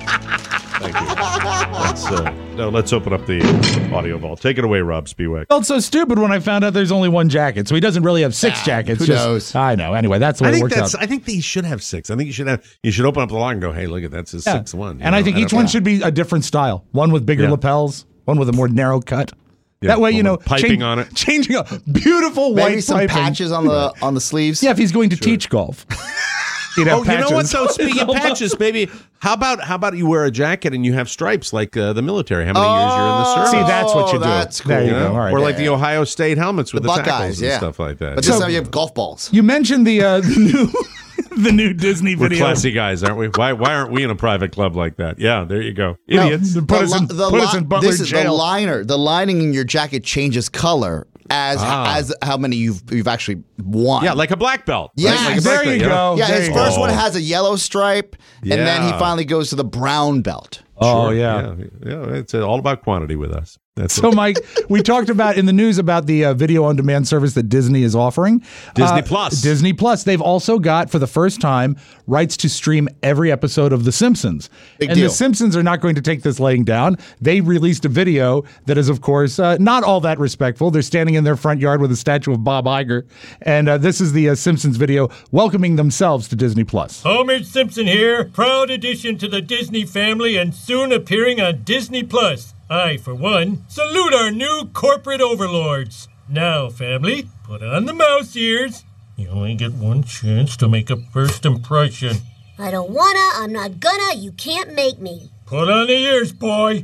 Thank you. Let's, uh, no, let's open up the audio vault. Take it away, Rob Spiewak. Felt so stupid when I found out there's only one jacket, so he doesn't really have six Ah, jackets. who just, knows? I know. Anyway, that's the way I it think works that's. out. I think that he should have six. I think you should have. You should open up the line and go, "Hey, look at that's his Yeah. sixth one." You And know? I think each don't one know. should be a different style. One with bigger Yeah. lapels, one with a more narrow cut. Yeah, that way, you one know, with piping change- on it. changing a beautiful Maybe white some piping. patches on the on the sleeves. Yeah, if he's going to teach golf. He'd have Oh, you know what? patches. Though, speaking of patches, baby, how about how about you wear a jacket and you have stripes like uh, the military? How many years you're in the service? See, that's what you do. that's There you You know? go. All right. Or like the Ohio State helmets with The the, Buckeyes, tackles and yeah. stuff like that. But Yeah. this time you have golf balls. You mentioned the uh, the new the new Disney We're video. classy guys, aren't we? Why why aren't we in a private club like that? Yeah, there you go. No, Idiots. Put the us in- li- the put us li- in Butler this is jail. the liner. The lining in your jacket changes color as Ah. as how many you've you've actually won. Yeah, like a black belt. Yeah, Right? Like a there black belt, you yeah. go. Yeah, There his you first go. one has a yellow stripe, and then he Yeah. finally goes to the brown belt. Oh Sure, yeah. yeah, yeah. It's all about quantity with us. That's So, it. Mike, we talked about in the news about the uh, video on demand service that Disney is offering. Disney Uh, Plus. Disney Plus. They've also got, for the first time, rights to stream every episode of The Simpsons. Big and deal. The Simpsons are not going to take this laying down. They released a video that is, of course, uh, not all that respectful. They're standing in their front yard with a statue of Bob Iger. And uh, this is the uh, Simpsons video welcoming themselves to Disney Plus. Homer Simpson here, proud addition to the Disney family and soon appearing on Disney Plus. I, for one, salute our new corporate overlords. Now, family, put on the mouse ears. You only get one chance to make a first impression. I don't wanna, I'm not gonna, you can't make me. Put on the ears, boy.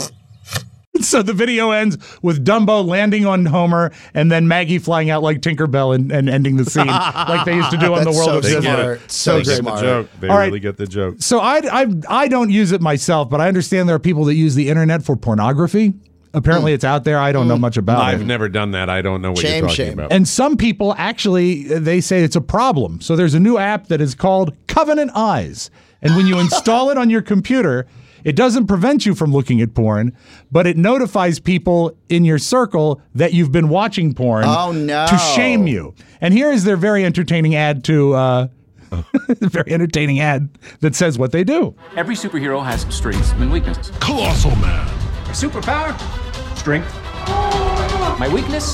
So the video ends with Dumbo landing on Homer and then Maggie flying out like Tinkerbell and, and ending the scene like they used to do on the That's World so of They Disney. get smart. it. So They get smart. the joke. They All right. really get the joke. So I, I I don't use it myself, but I understand there are people that use the internet for pornography. Apparently, it's out there. I don't know much about I've it. never done that. I don't know what Shame, you're talking shame. about. And some people actually they say it's a problem. So there's a new app that is called Covenant Eyes, and when you install it on your computer, it doesn't prevent you from looking at porn, but it notifies people in your circle that you've been watching porn. Oh, no. To shame you. And here is their very entertaining ad to. Uh, very entertaining ad that says what they do. Every superhero has strengths and weaknesses. Colossal Man. My superpower? Strength. My weakness?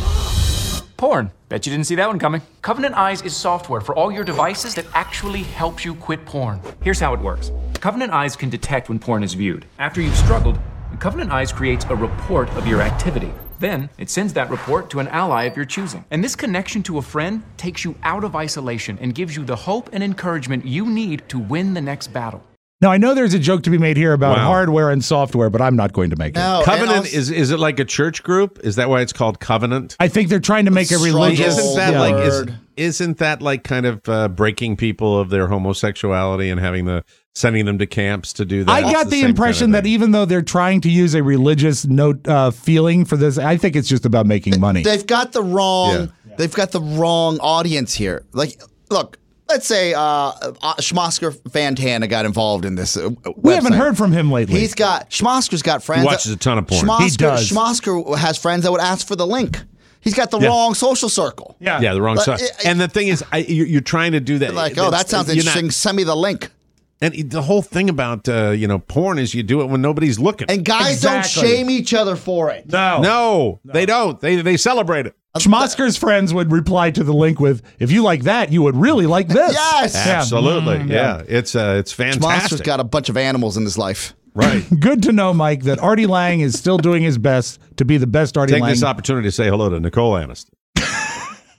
Porn. Bet you didn't see that one coming. Covenant Eyes is software for all your devices that actually helps you quit porn. Here's how it works. Covenant Eyes can detect when porn is viewed. After you've struggled, Covenant Eyes creates a report of your activity. Then, it sends that report to an ally of your choosing. And this connection to a friend takes you out of isolation and gives you the hope and encouragement you need to win the next battle. Now, I know there's a joke to be made here about Wow. hardware and software, but I'm not going to make it. No, and Covenant also- is is it like a church group? Is that why it's called Covenant? I think they're trying to make a Struggle. religious. Isn't that Yeah. like is, word. isn't that like kind of uh, breaking people of their homosexuality and having the sending them to camps to do that? I It's got the same impression kind of that thing. even though they're trying to use a religious note uh, feeling for this, I think it's just about making money. They've got the wrong. They've got the wrong audience here. Like, look. Let's say uh, uh, Schmosker Fantana got involved in this. Uh, We haven't website. heard from him lately. He's got Schmosker's got friends. He watches a ton of porn. Schmosker, He does. Schmosker has friends that would ask for the link. He's got the Yeah. wrong social circle. yeah. yeah, the wrong But side. it- And the thing is, I, you're, you're trying to do that. Like, oh, that sounds You're not- interesting. Send me the link. And the whole thing about uh, you know porn is you do it when nobody's looking. And guys Exactly. don't shame each other for it. No. no, they don't. They they celebrate it. Schmosker's friends would reply to the link with, if you like that, you would really like this. Yes. Yeah. Absolutely, Mm, yeah. It's uh, it's Schmosker's fantastic. got a bunch of animals in his life. Right. Good to know, Mike, that Artie Lang is still doing his best to be the best Artie Take Lang. this opportunity to say hello to Nicole Aniston.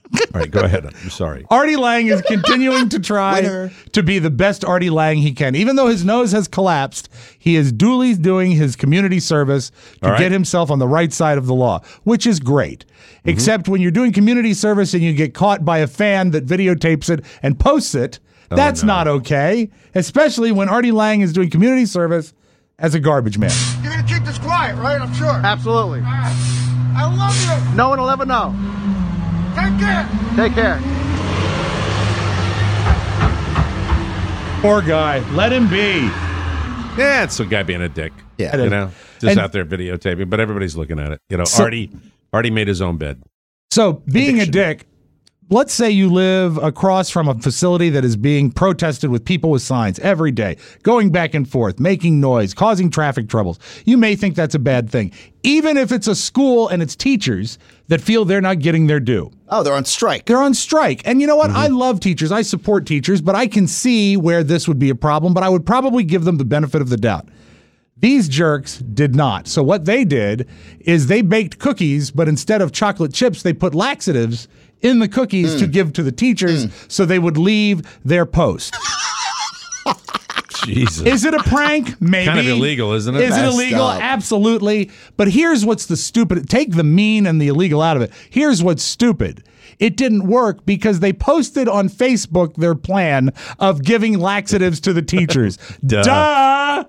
All right, go ahead. I'm sorry. Artie Lang is continuing to try Winner. to be the best Artie Lang he can. Even though his nose has collapsed, he is duly doing his community service to All right. get himself on the right side of the law, which is great. Mm-hmm. Except when you're doing community service and you get caught by a fan that videotapes it and posts it, Oh, that's no. not okay, especially when Artie Lang is doing community service as a garbage man. You're gonna keep this quiet, right? I'm sure. Absolutely. I love you. No one will ever know. Take care. Take care. Poor guy. Let him be. Yeah, it's a guy being a dick. Yeah. You know, just And- out there videotaping, but everybody's looking at it. You know, So- Artie, Artie made his own bed. So, being Addiction. a dick, let's say you live across from a facility that is being protested with people with signs every day, going back and forth, making noise, causing traffic troubles. You may think that's a bad thing, even if it's a school and it's teachers that feel they're not getting their due. Oh, they're on strike. They're on strike. And you know what? I love teachers. I support teachers, but I can see where this would be a problem, but I would probably give them the benefit of the doubt. These jerks did not. So what they did is they baked cookies, but instead of chocolate chips, they put laxatives in the cookies Mm. to give to the teachers Mm. so they would leave their post. Jesus. Is it a prank? Maybe. Kind of illegal, isn't it? Is it Messed illegal? up. Absolutely. But here's what's the stupid. Take the mean and the illegal out of it. Here's what's stupid. It didn't work because they posted on Facebook their plan of giving laxatives to the teachers. Duh. Duh.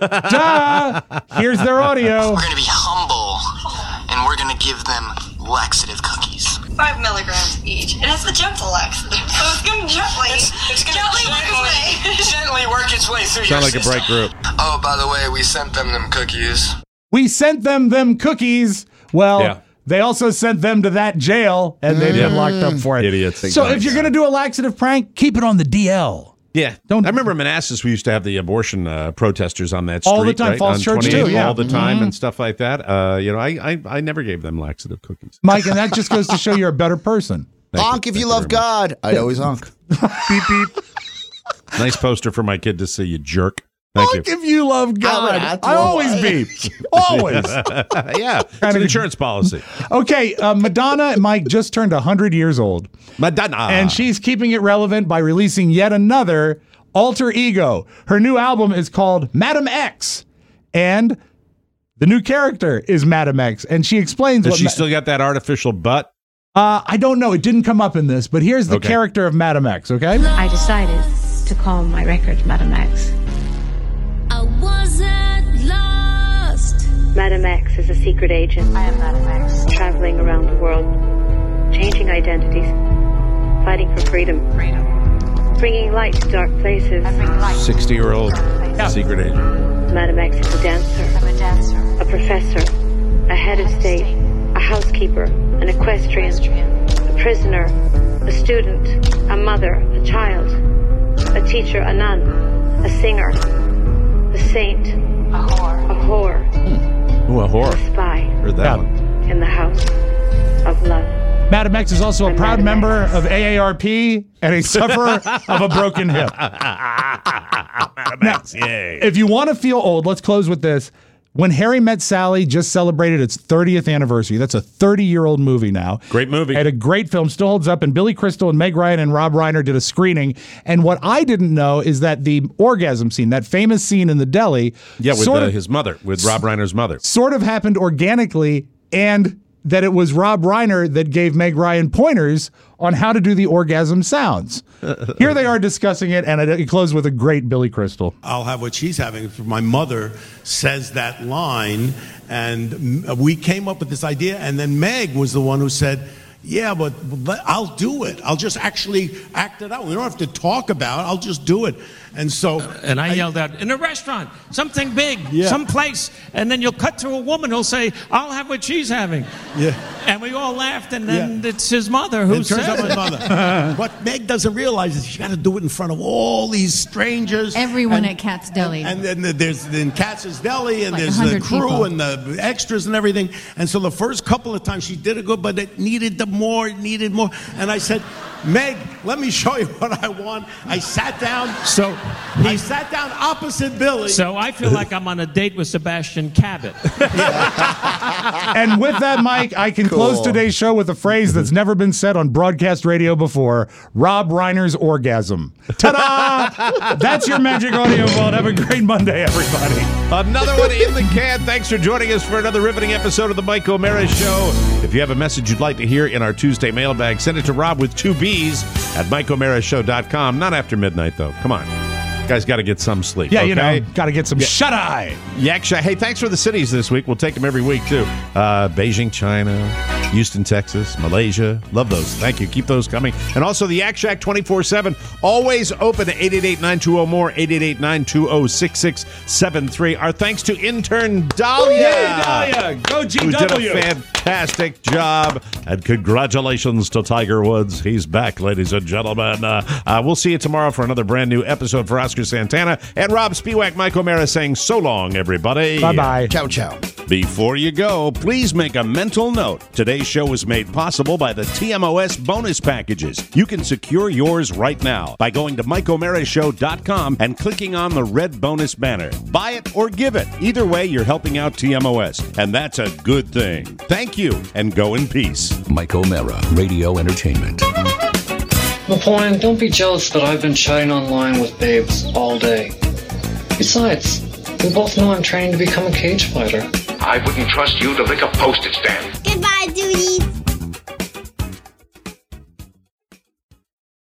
Duh. Here's their audio. We're going to be humble, and we're going to give them laxative cookies. Five milligrams each. It has the gentle laxative, so it's going to gently, It's, it's going gently to work its way. gently work its way through Sound your like a system. bright group. Oh, by the way, we sent them them cookies. We sent them them cookies. Well, Yeah. they also sent them to that jail, and they've been locked up for it. Idiots. So if you're going to do a laxative prank, keep it on the D L. Yeah, Don't- I remember in Manassas we used to have the abortion uh, protesters on that street All the time, right? Falls on Church too, twenty-eighth, yeah. all the time Mhm. and stuff like that. Uh, you know, I, I I never gave them laxative cookies. Mike, and that just goes to show you're a better person. Thank honk you. if you Thank love very much. God. I'd always honk. Beep beep. Nice poster for my kid to see, you jerk. Thank Honk you. if you love God. that's I what- always beep. Always. Yeah, it's an insurance policy. Okay, uh, Madonna and Mike just turned one hundred years old. Madonna. And she's keeping it relevant by releasing yet another alter ego. Her new album is called Madam X. And the new character is Madam X. And she explains Does what she Ma- still got that artificial butt? Uh, I don't know. It didn't come up in this, but here's the Okay. character of Madam X, okay? I decided to call my record Madam X. I wasn't lost. Madam X is a secret agent. I am Madam X. Traveling around the world, changing identities, fighting for freedom. Freedom. Bringing light to dark places. sixty-year-old secret agent. Madam X is a dancer. I'm a dancer. A professor. A head of state. A housekeeper. An equestrian. A prisoner. A student. A mother. A child. A teacher. A nun. A singer. A saint. A whore. A whore. Ooh, a whore. A spy. Heard that Yeah. one. In the house of love. Madam X is also a I'm proud Madam member X. of A A R P and a sufferer of a broken hip. Madam Now, X, yay. if you want to feel old, let's close with this. When Harry Met Sally just celebrated its thirtieth anniversary, that's a thirty-year-old movie now. Great movie. Had a great film, still holds up, and Billy Crystal and Meg Ryan and Rob Reiner did a screening. And what I didn't know is that the orgasm scene, that famous scene in the deli, Yeah, with sort uh, of, his mother, with Rob Reiner's mother. sort of happened organically, and that it was Rob Reiner that gave Meg Ryan pointers on how to do the orgasm sounds. Here they are discussing it, and it closed with a great Billy Crystal. I'll have what she's having. My mother says that line, and we came up with this idea, and then Meg was the one who said, yeah, but I'll do it. I'll just actually act it out. We don't have to talk about it. I'll just do it. And so... And I, I yelled out, in a restaurant, something big, Yeah. someplace, and then you'll cut to a woman who'll say, I'll have what she's having. Yeah. And we all laughed, and then Yeah. it's his mother who it turns says out my it. mother. What Meg doesn't realize is she got to do it in front of all these strangers. Everyone and, at Cat's Deli. And then there's in Katz's Deli, and Like there's the one hundred crew people. and the extras and everything. And so the first couple of times she did it good, but it needed the more, it needed more. And I said, Meg, let me show you what I want. I sat down. So I sat down opposite Billy. So I feel like I'm on a date with Sebastian Cabot. And with that, Mike, I can Cool. close today's show with a phrase that's never been said on broadcast radio before. Rob Reiner's orgasm. Ta-da! That's your Magic Audio Vault. Have a great Monday, everybody. Another one in the can. Thanks for joining us for another riveting episode of the Mike O'Mara Show. If you have a message you'd like to hear in our Tuesday mailbag, send it to Rob with two B's at mike o'mara show dot com. Not after midnight, though. Come on. Guys got to get some sleep. Yeah, okay? you know, got to get some Yeah. shut-eye. Yak Shack. Hey, thanks for the cities this week. We'll take them every week, too. Uh, Beijing, China, Houston, Texas, Malaysia. Love those. Thank you. Keep those coming. And also the Yak Shack twenty-four seven. Always open at eight eight eight, nine two zero, more, eight eight eight, nine two zero, six six seven three. Our thanks to intern Dahlia. Yay, Dahlia. Go G W. Who did a fantastic job. And congratulations to Tiger Woods. He's back, ladies and gentlemen. Uh, uh, we'll see you tomorrow for another brand new episode for Oscar Santana and Rob Spiewak. Mike O'Mara saying so long, everybody. Bye-bye. Ciao, ciao. Before you go, please make a mental note. Today's show was made possible by the T M O S bonus packages. You can secure yours right now by going to mike o'mara show dot com and clicking on the red bonus banner. Buy it or give it. Either way, you're helping out T M O S, and that's a good thing. Thank you, and go in peace. Mike O'Mara, Radio Entertainment. Napoleon, don't be jealous that I've been chatting online with babes all day. Besides, we both know I'm training to become a cage fighter. I wouldn't trust you to lick a postage stamp. Goodbye, duties.